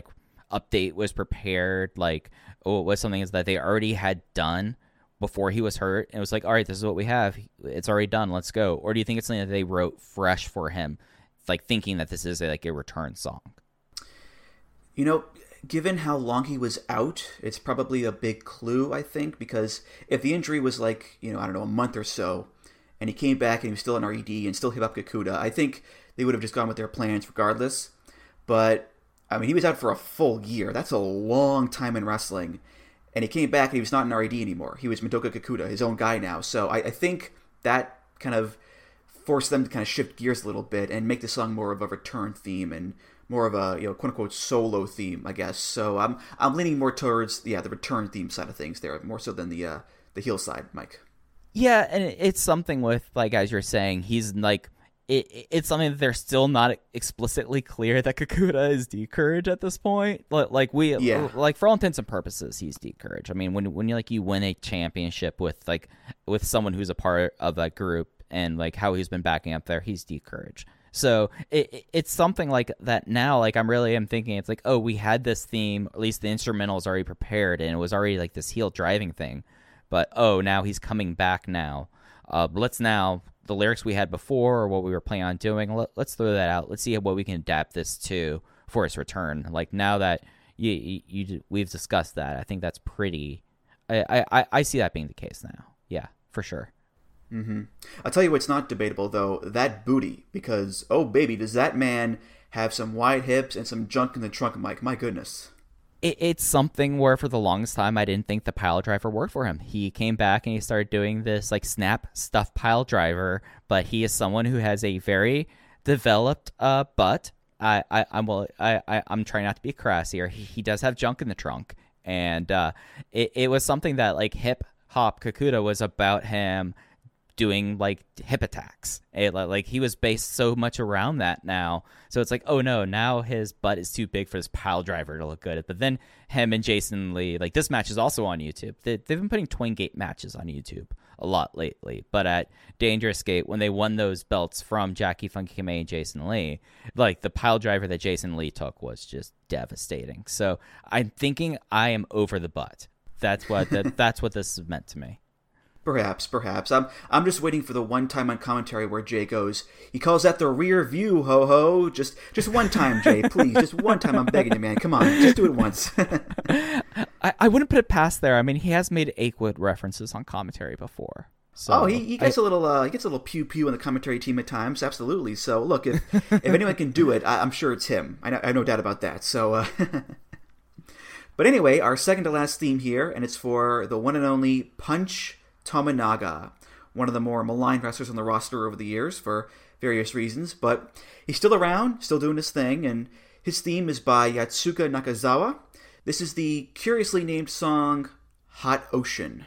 update was prepared, like, oh, it was something that they already had done before he was hurt, and it was like, all right, this is what we have. It's already done. Let's go. Or do you think it's something that they wrote fresh for him, like thinking that this is a, like a return song? You know, given how long he was out, it's probably a big clue, I think, because if the injury was like, you know, I don't know, a month or so, and he came back and he was still in R E D and still hit up Kakuta, I think they would have just gone with their plans regardless. But, I mean, he was out for a full year. That's a long time in wrestling. And he came back and he was not in R E D anymore. He was Madoka Kakuta, his own guy now. So I, I think that kind of forced them to kind of shift gears a little bit and make the song more of a return theme and more of a, you know, quote unquote solo theme, I guess. So I'm I'm leaning more towards yeah the return theme side of things there, more so than the uh, the heel side, Mike. Yeah, and it's something with, like, as you're saying, he's like, it, it's something that they're still not explicitly clear that Kakuta is D-Courage at this point. Like, we, yeah. like, for all intents and purposes, he's D-Courage. I mean, when when you like you win a championship with like with someone who's a part of that group and like how he's been backing up there, he's D-Courage. So it, it's something like that now. Like, I'm really am thinking it's like, oh, we had this theme, at least the instrumental is already prepared, and it was already like this heel driving thing. But oh, now he's coming back now. Uh, let's now the lyrics we had before or what we were planning on doing. Let, let's throw that out. Let's see what we can adapt this to for its return. Like, now that you, you, you we've discussed that, I think that's pretty. I, I I see that being the case now. Yeah, for sure. Mm-hmm. I'll tell you what's not debatable, though, that booty, because, oh, baby, does that man have some wide hips and some junk in the trunk, Mike. My goodness. It, it's something where for the longest time I didn't think the pile driver worked for him. He came back and he started doing this, like, snap stuff pile driver, but he is someone who has a very developed uh, butt. I, I, I'm well, I, I, I'm trying not to be crass here. He, he does have junk in the trunk, and uh, it, it was something that, like, Hip Hop Kakuta was about him doing like hip attacks. It, like he was based so much around that now. So it's like, oh no, now his butt is too big for this pile driver to look good. But then him and Jason Lee, like this match is also on YouTube. They, they've been putting Twin Gate matches on YouTube a lot lately. But at Dangerous Gate, when they won those belts from Jackie Funky Kamei and Jason Lee, like the pile driver that Jason Lee took was just devastating. So I'm thinking I am over the butt. That's what that, that's what this is meant to me. Perhaps, perhaps. I'm I'm just waiting for the one time on commentary where Jay goes, he calls that the rear view, ho ho. Just just one time, Jay, please. Just one time, I'm begging you, man. Come on, just do it once. I, I wouldn't put it past there. I mean, he has made Akewood references on commentary before. So oh, he, he gets I, a little uh, he gets a little pew pew in the commentary team at times, absolutely. So look, if if anyone can do it, I, I'm sure it's him. I, I have no doubt about that. So, uh, but anyway, our second to last theme here, and it's for the one and only Punch Tominaga, one of the more maligned wrestlers on the roster over the years for various reasons, but he's still around, still doing his thing, and his theme is by Yatsuka Nakazawa. This is the curiously named song Hot Ocean.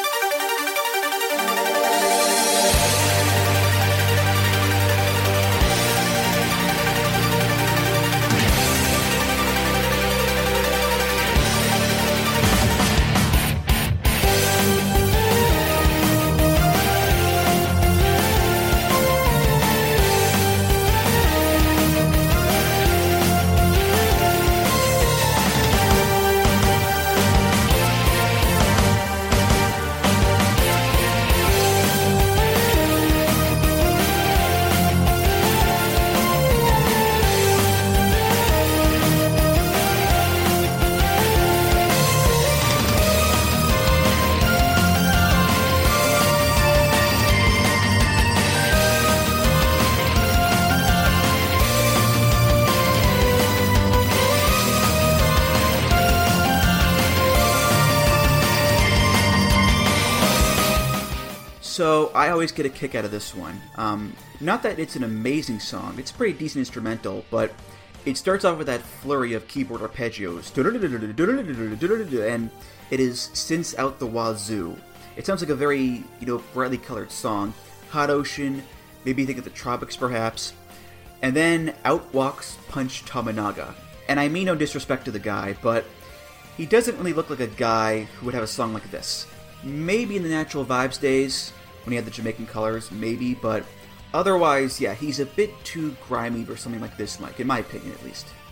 So I always get a kick out of this one. Um, not that it's an amazing song, it's a pretty decent instrumental, but it starts off with that flurry of keyboard arpeggios, and it is synths out the wazoo. It sounds like a very, you know, brightly colored song. Hot Ocean, maybe you think of the tropics perhaps. And then out walks Punch Tominaga. And I mean no disrespect to the guy, but he doesn't really look like a guy who would have a song like this. Maybe in the Natural Vibes days, when he had the Jamaican colors, maybe, but otherwise, yeah, he's a bit too grimy for something like this, Mike, in my opinion, at least.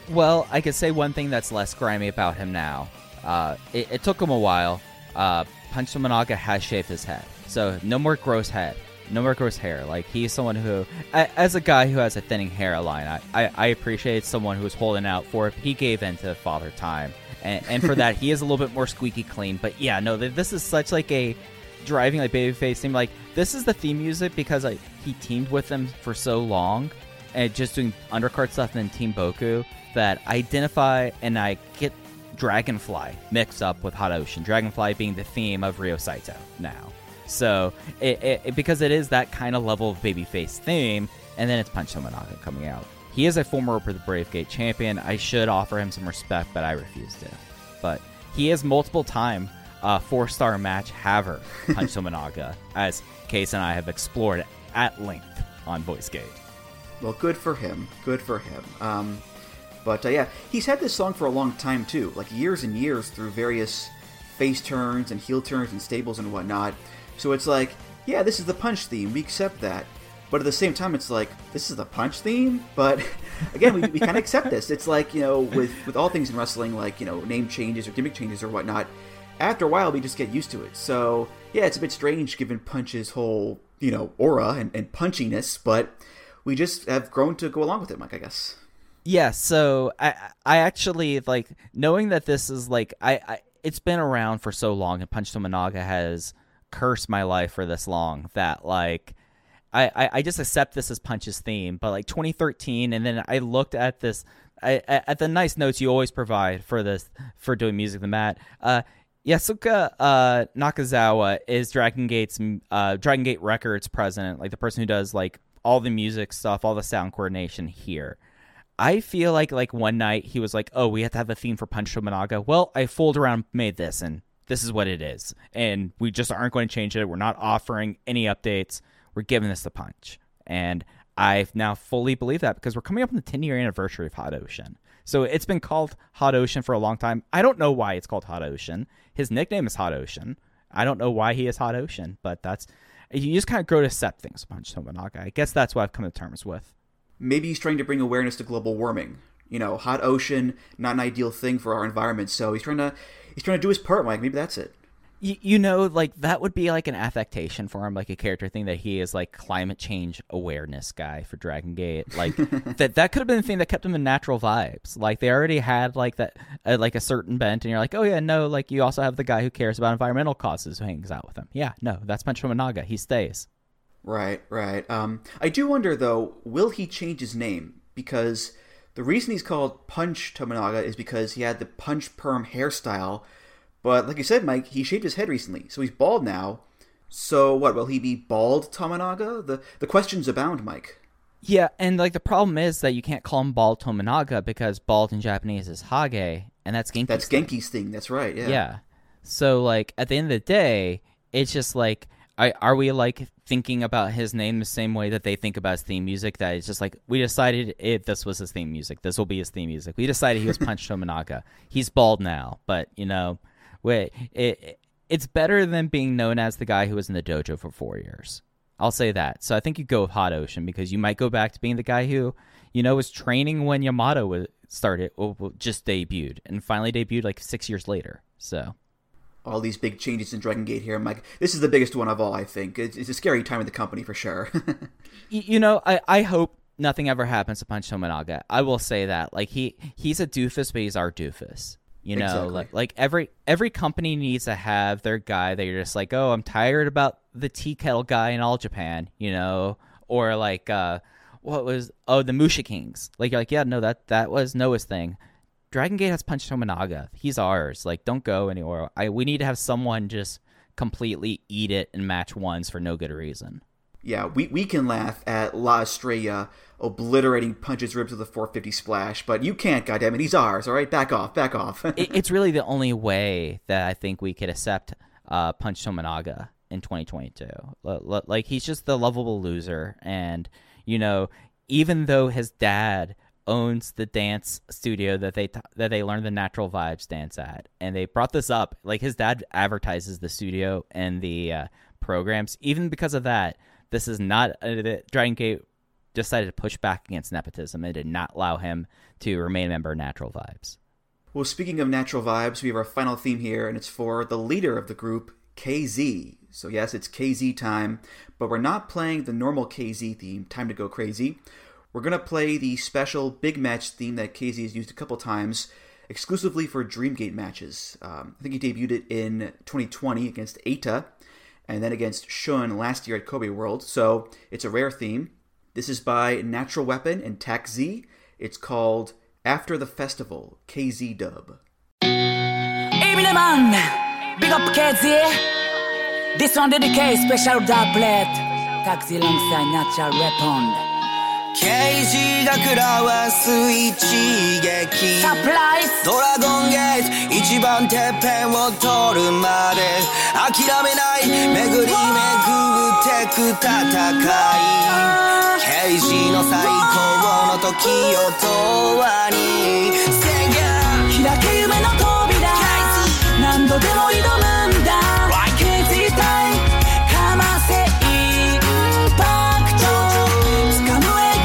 Well, I could say one thing that's less grimy about him now. Uh, it, it took him a while. Uh, Punch Tominaga has shaved his head, so no more gross head, no more gross hair. Like, he's someone who, as a guy who has a thinning hairline, I, I, I appreciate someone who's holding out for it. He gave in to Father Time, and, and for that, he is a little bit more squeaky clean. But yeah, no, this is such like a driving like babyface theme. Like, this is the theme music because like he teamed with them for so long, and just doing undercard stuff and then Team Boku, that I identify and I get Dragonfly mixed up with Hot Ocean. Dragonfly being the theme of Ryo Saito now. So, it, it, because it is that kind of level of babyface theme, and then it's Punch Tominaga coming out. He is a former Over the Brave Gate champion. I should offer him some respect, but I refuse to. But he is multiple time uh, four-star match haver, Punch Tominaga, as Case and I have explored at length on Voice Gate. Well, good for him. Good for him. Um... But uh, yeah, he's had this song for a long time too, like years and years through various face turns and heel turns and stables and whatnot. So it's like, yeah, this is the Punch theme, we accept that. But at the same time, it's like, this is the Punch theme? But again, we, we kind of accept this. It's like, you know, with, with all things in wrestling, like, you know, name changes or gimmick changes or whatnot, after a while we just get used to it. So yeah, it's a bit strange given Punch's whole, you know, aura and, and punchiness, but we just have grown to go along with it, Mike, I guess. Yeah, so I I actually, like, knowing that this is, like, I, I it's been around for so long, and Punch Tominaga has cursed my life for this long, that, like, I, I, I just accept this as Punch's theme. But, like, twenty thirteen, and then I looked at this, I, at the nice notes you always provide for this, for doing Music of the Mat, uh, Yasuka uh, Nakazawa is Dragon Gate's, uh, Dragon Gate Records president, like, the person who does, like, all the music stuff, all the sound coordination here. I feel like like one night he was like, oh, we have to have a theme for Punch Tominaga. Well, I fooled around, made this, and this is what it is. And we just aren't going to change it. We're not offering any updates. We're giving this the Punch. And I now fully believe that because we're coming up on the ten-year anniversary of Hot Ocean. So it's been called Hot Ocean for a long time. I don't know why it's called Hot Ocean. His nickname is Hot Ocean. I don't know why he is Hot Ocean, but that's... You just kind of grow to accept things, Punch Tominaga. I guess that's what I've come to terms with. Maybe he's trying to bring awareness to global warming. You know, hot ocean, not an ideal thing for our environment. So he's trying to he's trying to do his part, Mike. Maybe that's it. You, you know, like, that would be like an affectation for him, like a character thing, that he is like climate change awareness guy for Dragon Gate. Like, that that could have been the thing that kept him in Natural Vibes. Like, they already had like that, uh, like a certain bent, and you're like, oh yeah, no, like, you also have the guy who cares about environmental causes who hangs out with him. Yeah, no, that's Punch Tominaga. He stays. Right, right. Um, I do wonder, though, will he change his name? Because the reason he's called Punch Tominaga is because he had the punch perm hairstyle. But like you said, Mike, he shaved his head recently, so he's bald now. So what, will he be Bald Tominaga? The the questions abound, Mike. Yeah, and like the problem is that you can't call him Bald Tominaga because bald in Japanese is Hage, and that's Genki's That's thing. Genki's thing, that's right, yeah. Yeah. So like at the end of the day, it's just like, I, are we like thinking about his name the same way that they think about his theme music? That it's just like, we decided if this was his theme music, this will be his theme music. We decided he was Punch Tominaga. He's bald now, but you know, wait, it, it's better than being known as the guy who was in the dojo for four years. I'll say that. So I think you go with Hot Ocean because you might go back to being the guy who, you know, was training when Yamato was started, or just debuted, and finally debuted like six years later. So. All these big changes in Dragon Gate here, Mike. This is the biggest one of all, I think. It's, it's a scary time in the company for sure. You know, I, I hope nothing ever happens to Punch Tominaga. I will say that. Like, he he's a doofus, but he's our doofus. You know, exactly. like, like every every company needs to have their guy that you're just like, oh, I'm tired about the tea kettle guy in All Japan, you know? Or like, uh, what was, oh, the Musha Kings. Like, you're like, yeah, no, that, that was Noah's thing. Dragon Gate has Punch Tominaga. He's ours. Like, don't go anywhere. I we need to have someone just completely eat it in match ones for no good reason. Yeah, we, we can laugh at La Estrella obliterating Punch's ribs with a four fifty splash, but you can't, goddammit. He's ours, all right? Back off, back off. it, it's really the only way that I think we could accept uh, Punch Tominaga in twenty twenty-two. Like, he's just the lovable loser, and, you know, even though his dad owns the dance studio that they t- that they learned the Natural Vibes dance at, and they brought this up. Like, his dad advertises the studio and the uh, programs. Even because of that, this is not a Dragon Gate decided to push back against nepotism and did not allow him to remain a member of Natural Vibes. Well, speaking of Natural Vibes, we have our final theme here, and it's for the leader of the group, K Z. So yes, it's K Z time, but we're not playing the normal K Z theme, Time to Go Crazy. We're going to play the special big match theme that K Z has used a couple times, exclusively for Dreamgate matches. Um, I think he debuted it in twenty twenty against Eita, and then against Shun last year at Kobe World, so it's a rare theme. This is by Natural Weapon and Tac Z. It's called After the Festival, K Z dub. Evening man, big up K Z. This one dedicated special doublet. Tac Z alongside Natural Weapon. ケイジが食らわす一撃サプライズドラゴンゲート一番てっぺんを取るまで諦めない巡り巡ってく戦いケイジの最高の時を永遠に宣言開け夢の扉何度でも挑むんだ ケイジタイムかませインパクト掴む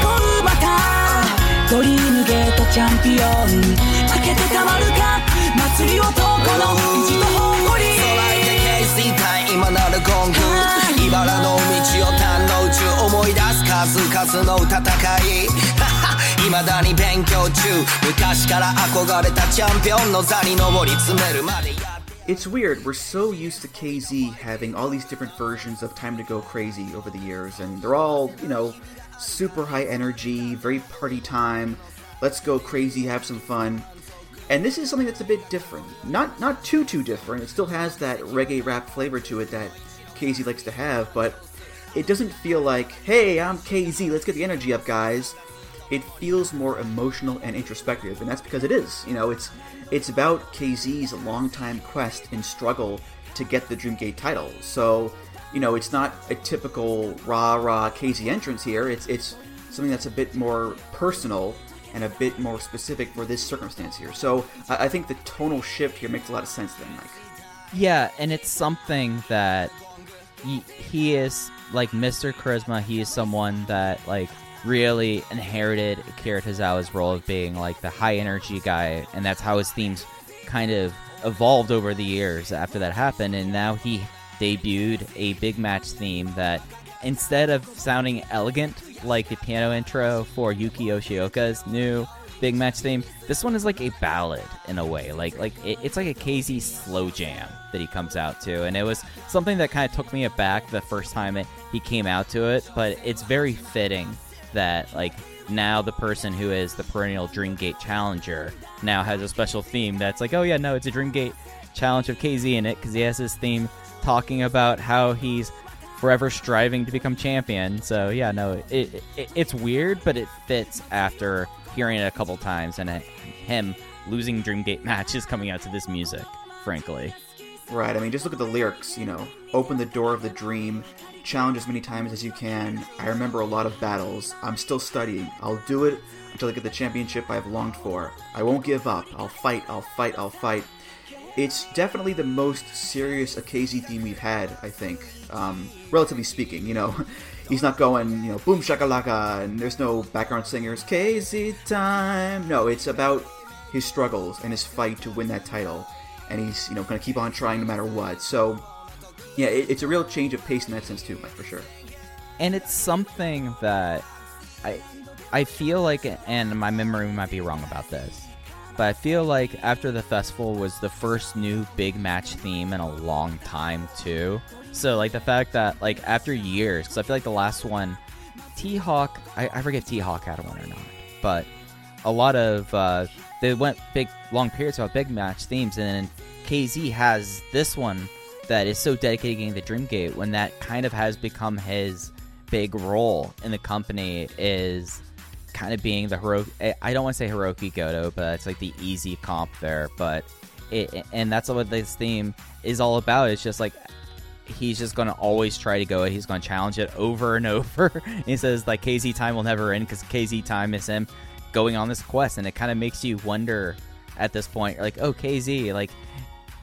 ドリームゲートチャンピオン負けてたまるか祭り男の意地と誇り空いてケイジタイム今なるゴング茨の道を堪能中思い出す数々の戦い未だに勉強中昔から憧れたチャンピオンの座に上り詰めるまで It's weird, we're so used to K Z having all these different versions of Time to Go Crazy over the years, and they're all, you know, super high energy, very party time, let's go crazy, have some fun. And this is something that's a bit different. Not not too, too different. It still has that reggae rap flavor to it that K Z likes to have, but it doesn't feel like, hey, I'm K Z, let's get the energy up, guys. It feels more emotional and introspective, and that's because it is. You know, it's it's about K Z's longtime quest and struggle to get the Dreamgate title. So, you know, it's not a typical rah-rah K Z entrance here. It's it's something that's a bit more personal and a bit more specific for this circumstance here. So I, I think the tonal shift here makes a lot of sense then, Mike. Yeah, and it's something that he, he is, like Mister Charisma, he is someone that, like, really inherited Akira Tozawa's role of being, like, the high-energy guy, and that's how his themes kind of evolved over the years after that happened, and now he debuted a big match theme that, instead of sounding elegant like the piano intro for Yuki Yoshioka's new big match theme, this one is like a ballad in a way. Like like it, it's like a K Z slow jam that he comes out to, and it was something that kind of took me aback the first time it, he came out to it, but it's very fitting that, like, now the person who is the perennial Dreamgate challenger now has a special theme that's like, oh yeah, no, it's a Dreamgate challenge of K Z in it, because he has his theme talking about how he's forever striving to become champion. So yeah, no, it, it it's weird, but it fits after hearing it a couple times and him losing Dreamgate matches coming out to this music, frankly. Right, I mean, just look at the lyrics, you know, open the door of the dream, challenge as many times as you can, I remember a lot of battles, I'm still studying, I'll do it until I get the championship I've longed for, I won't give up, I'll fight, I'll fight, I'll fight. It's definitely the most serious a K Z theme we've had, I think, um, relatively speaking, you know. He's not going, you know, boom shakalaka, and there's no background singers, K Z time. No, it's about his struggles and his fight to win that title, and he's, you know, going to keep on trying no matter what. So, yeah, it, it's a real change of pace in that sense too, Mike, for sure. And it's something that I, I feel like, and my memory might be wrong about this, but I feel like After the Festival was the first new big match theme in a long time, too. So, like, the fact that, like, after years, because I feel like the last one, T-Hawk, I, I forget T-Hawk had one or not, but a lot of, uh, they went big, long periods without big match themes, and then K Z has this one that is so dedicated to Dreamgate, when that kind of has become his big role in the company, is kind of being the hero. I don't want to say Hiroki Goto, but it's like the easy comp there. But it, and that's what this theme is all about. It's just like he's just going to always try to go. He's going to challenge it over and over. He says like K Z time will never end, because K Z time is him going on this quest, and it kind of makes you wonder at this point, like, oh, K Z, like,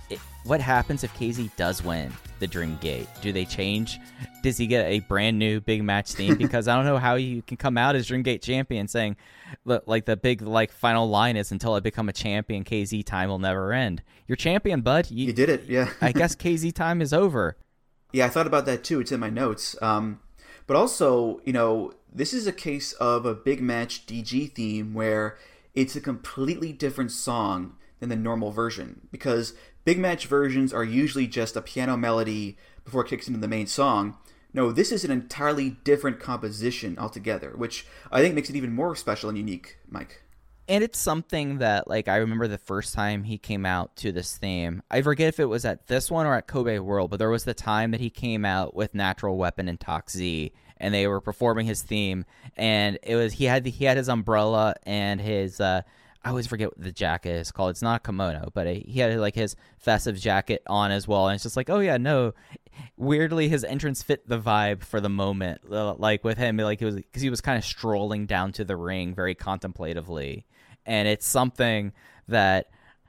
it, what happens if K Z does win the Dream Gate? Do they change? Does he get a brand new big match theme? Because I don't know how you can come out as Dream Gate champion saying, like, the big like final line is, until I become a champion, K Z time will never end. You're champion, bud. You, you did it, yeah. I guess K Z time is over. Yeah, I thought about that too. It's in my notes. Um, but also, you know, this is a case of a big match D G theme where it's a completely different song than the normal version, because big match versions are usually just a piano melody before it kicks into the main song. No, this is an entirely different composition altogether, which I think makes it even more special and unique, Mike. And it's something that, like, I remember the first time he came out to this theme. I forget if it was at this one or at Kobe World, but there was the time that he came out with Natural Weapon and Toxie, and they were performing his theme, and it was he had he had his umbrella and his uh, I always forget what the jacket is called. It's not a kimono, but he had like his festive jacket on as well. And it's just like, oh yeah, no. Weirdly, his entrance fit the vibe for the moment. Like with him, like it was because he was kind of strolling down to the ring very contemplatively, and it's something that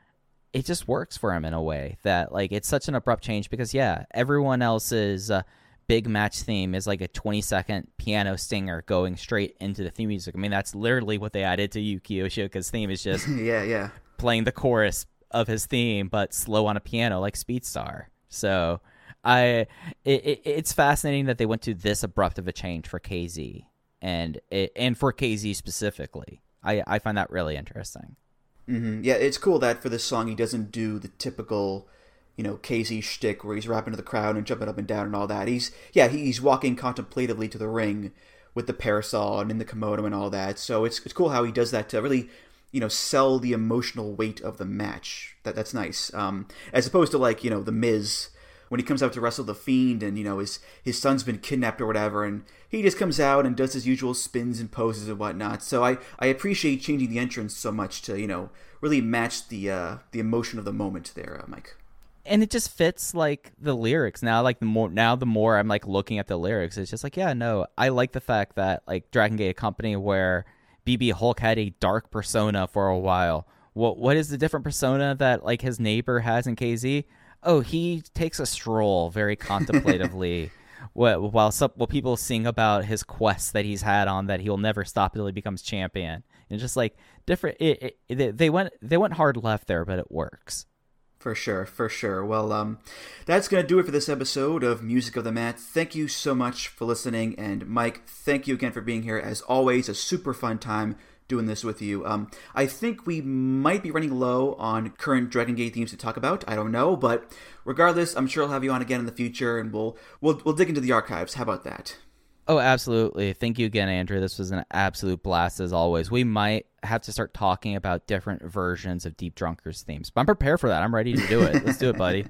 it just works for him in a way that like it's such an abrupt change because yeah, everyone else's uh, big match theme is like a twenty second piano stinger going straight into the theme music. I mean, that's literally what they added to Yuki Yoshioka's theme is just yeah, yeah, playing the chorus of his theme, but slow on a piano like Speedstar. So I, it, it, it's fascinating that they went to this abrupt of a change for K Z and it, and for K Z specifically. I, I find that really interesting. Mm-hmm. Yeah, it's cool that for this song he doesn't do the typical, you know, K Z shtick where he's rapping to the crowd and jumping up and down and all that. He's, yeah, he's walking contemplatively to the ring with the parasol and in the kimono and all that. So it's it's cool how he does that to really, you know, sell the emotional weight of the match. That That's nice. Um, as opposed to like, you know, The Miz when he comes out to wrestle The Fiend and, you know, his, his son's been kidnapped or whatever, and he just comes out and does his usual spins and poses and whatnot. So I, I appreciate changing the entrance so much to, you know, really match the uh, the emotion of the moment there, uh, Mike. And it just fits like the lyrics now. Like the more now, the more I'm like looking at the lyrics, it's just like, yeah, no, I like the fact that like Dragon Gate, a company where B B Hulk had a dark persona for a while. What what is the different persona that like his neighbor has in K Z? Oh, he takes a stroll very contemplatively. What while some while people sing about his quests that he's had on that he'll never stop until he becomes champion. And just like different, it, it, they went they went hard left there, but it works. For sure, for sure. Well, um, that's going to do it for this episode of Music of the Mat. Thank you so much for listening. And Mike, thank you again for being here. As always, a super fun time doing this with you. Um, I think we might be running low on current Dragon Gate themes to talk about. I don't know. But regardless, I'm sure I'll have you on again in the future, and we'll we'll, we'll dig into the archives. How about that? Oh, absolutely. Thank you again, Andrew. This was an absolute blast as always. We might have to start talking about different versions of Deep Drunker's themes, but I'm prepared for that. I'm ready to do it. Let's do it, buddy.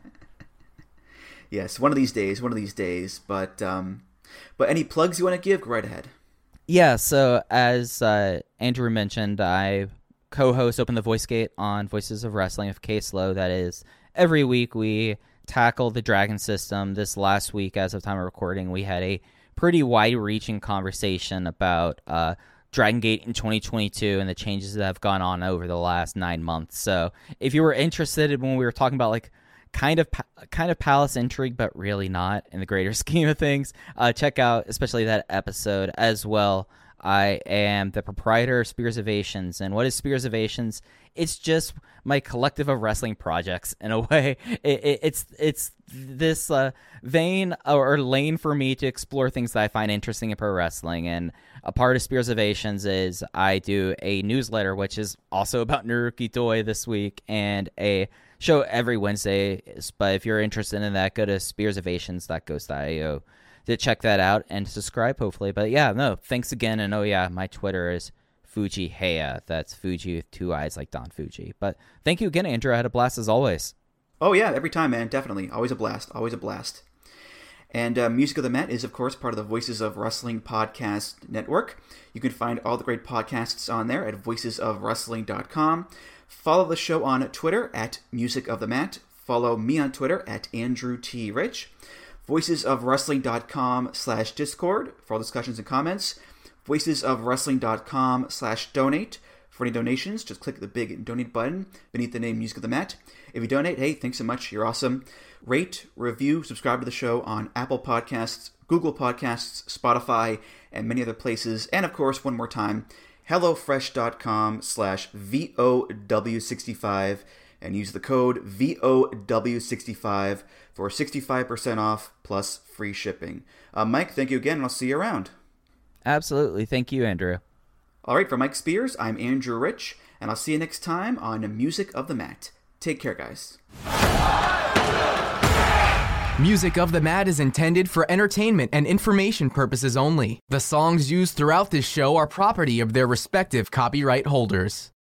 Yes, one of these days, one of these days. But um, but any plugs you want to give, go right ahead. Yeah, so as uh, Andrew mentioned, I co-host Open the Voice Gate on Voices of Wrestling of K-Slow. That is, every week we tackle the Dragon system. This last week, as of time of recording, we had a pretty wide-reaching conversation about uh, Dragon Gate in twenty twenty-two and the changes that have gone on over the last nine months. So if you were interested in when we were talking about like kind of kind of palace intrigue, but really not in the greater scheme of things, uh, check out especially that episode as well. I am the proprietor of Spears Ovations, and what is Spears Ovations? It's just my collective of wrestling projects in a way. It, it, it's it's this uh, vein or lane for me to explore things that I find interesting in pro wrestling. And a part of Spears Ovations is I do a newsletter, which is also about Naruki Doi this week, and a show every Wednesday. But if you're interested in that, go to spears ovations dot ghost dot i o to check that out and subscribe, hopefully. But yeah, no, thanks again. And oh yeah, my Twitter is Fuji Heya. That's Fuji with two eyes like Don Fuji. But thank you again, Andrew. I had a blast as always. Oh yeah, every time, man. Definitely. Always a blast. Always a blast. And uh, Music of the Mat is, of course, part of the Voices of Wrestling podcast network. You can find all the great podcasts on there at voices of wrestling dot com. Follow the show on Twitter at Music of the Mat. Follow me on Twitter at Andrew T. Rich. voices of wrestling dot com slash Discord for all discussions and comments. voices of wrestling dot com slash donate For any donations, just click the big donate button beneath the name Music of the Mat. If you donate, hey, thanks so much. You're awesome. Rate, review, subscribe to the show on Apple Podcasts, Google Podcasts, Spotify, and many other places. And of course, one more time, HelloFresh.com slash V O W sixty-five and use the code V O W sixty-five for sixty-five percent off plus free shipping. Uh, Mike, thank you again, and I'll see you around. Absolutely. Thank you, Andrew. All right, for Mike Spears, I'm Andrew Rich, and I'll see you next time on Music of the Mat. Take care, guys. Music of the Mat is intended for entertainment and information purposes only. The songs used throughout this show are property of their respective copyright holders.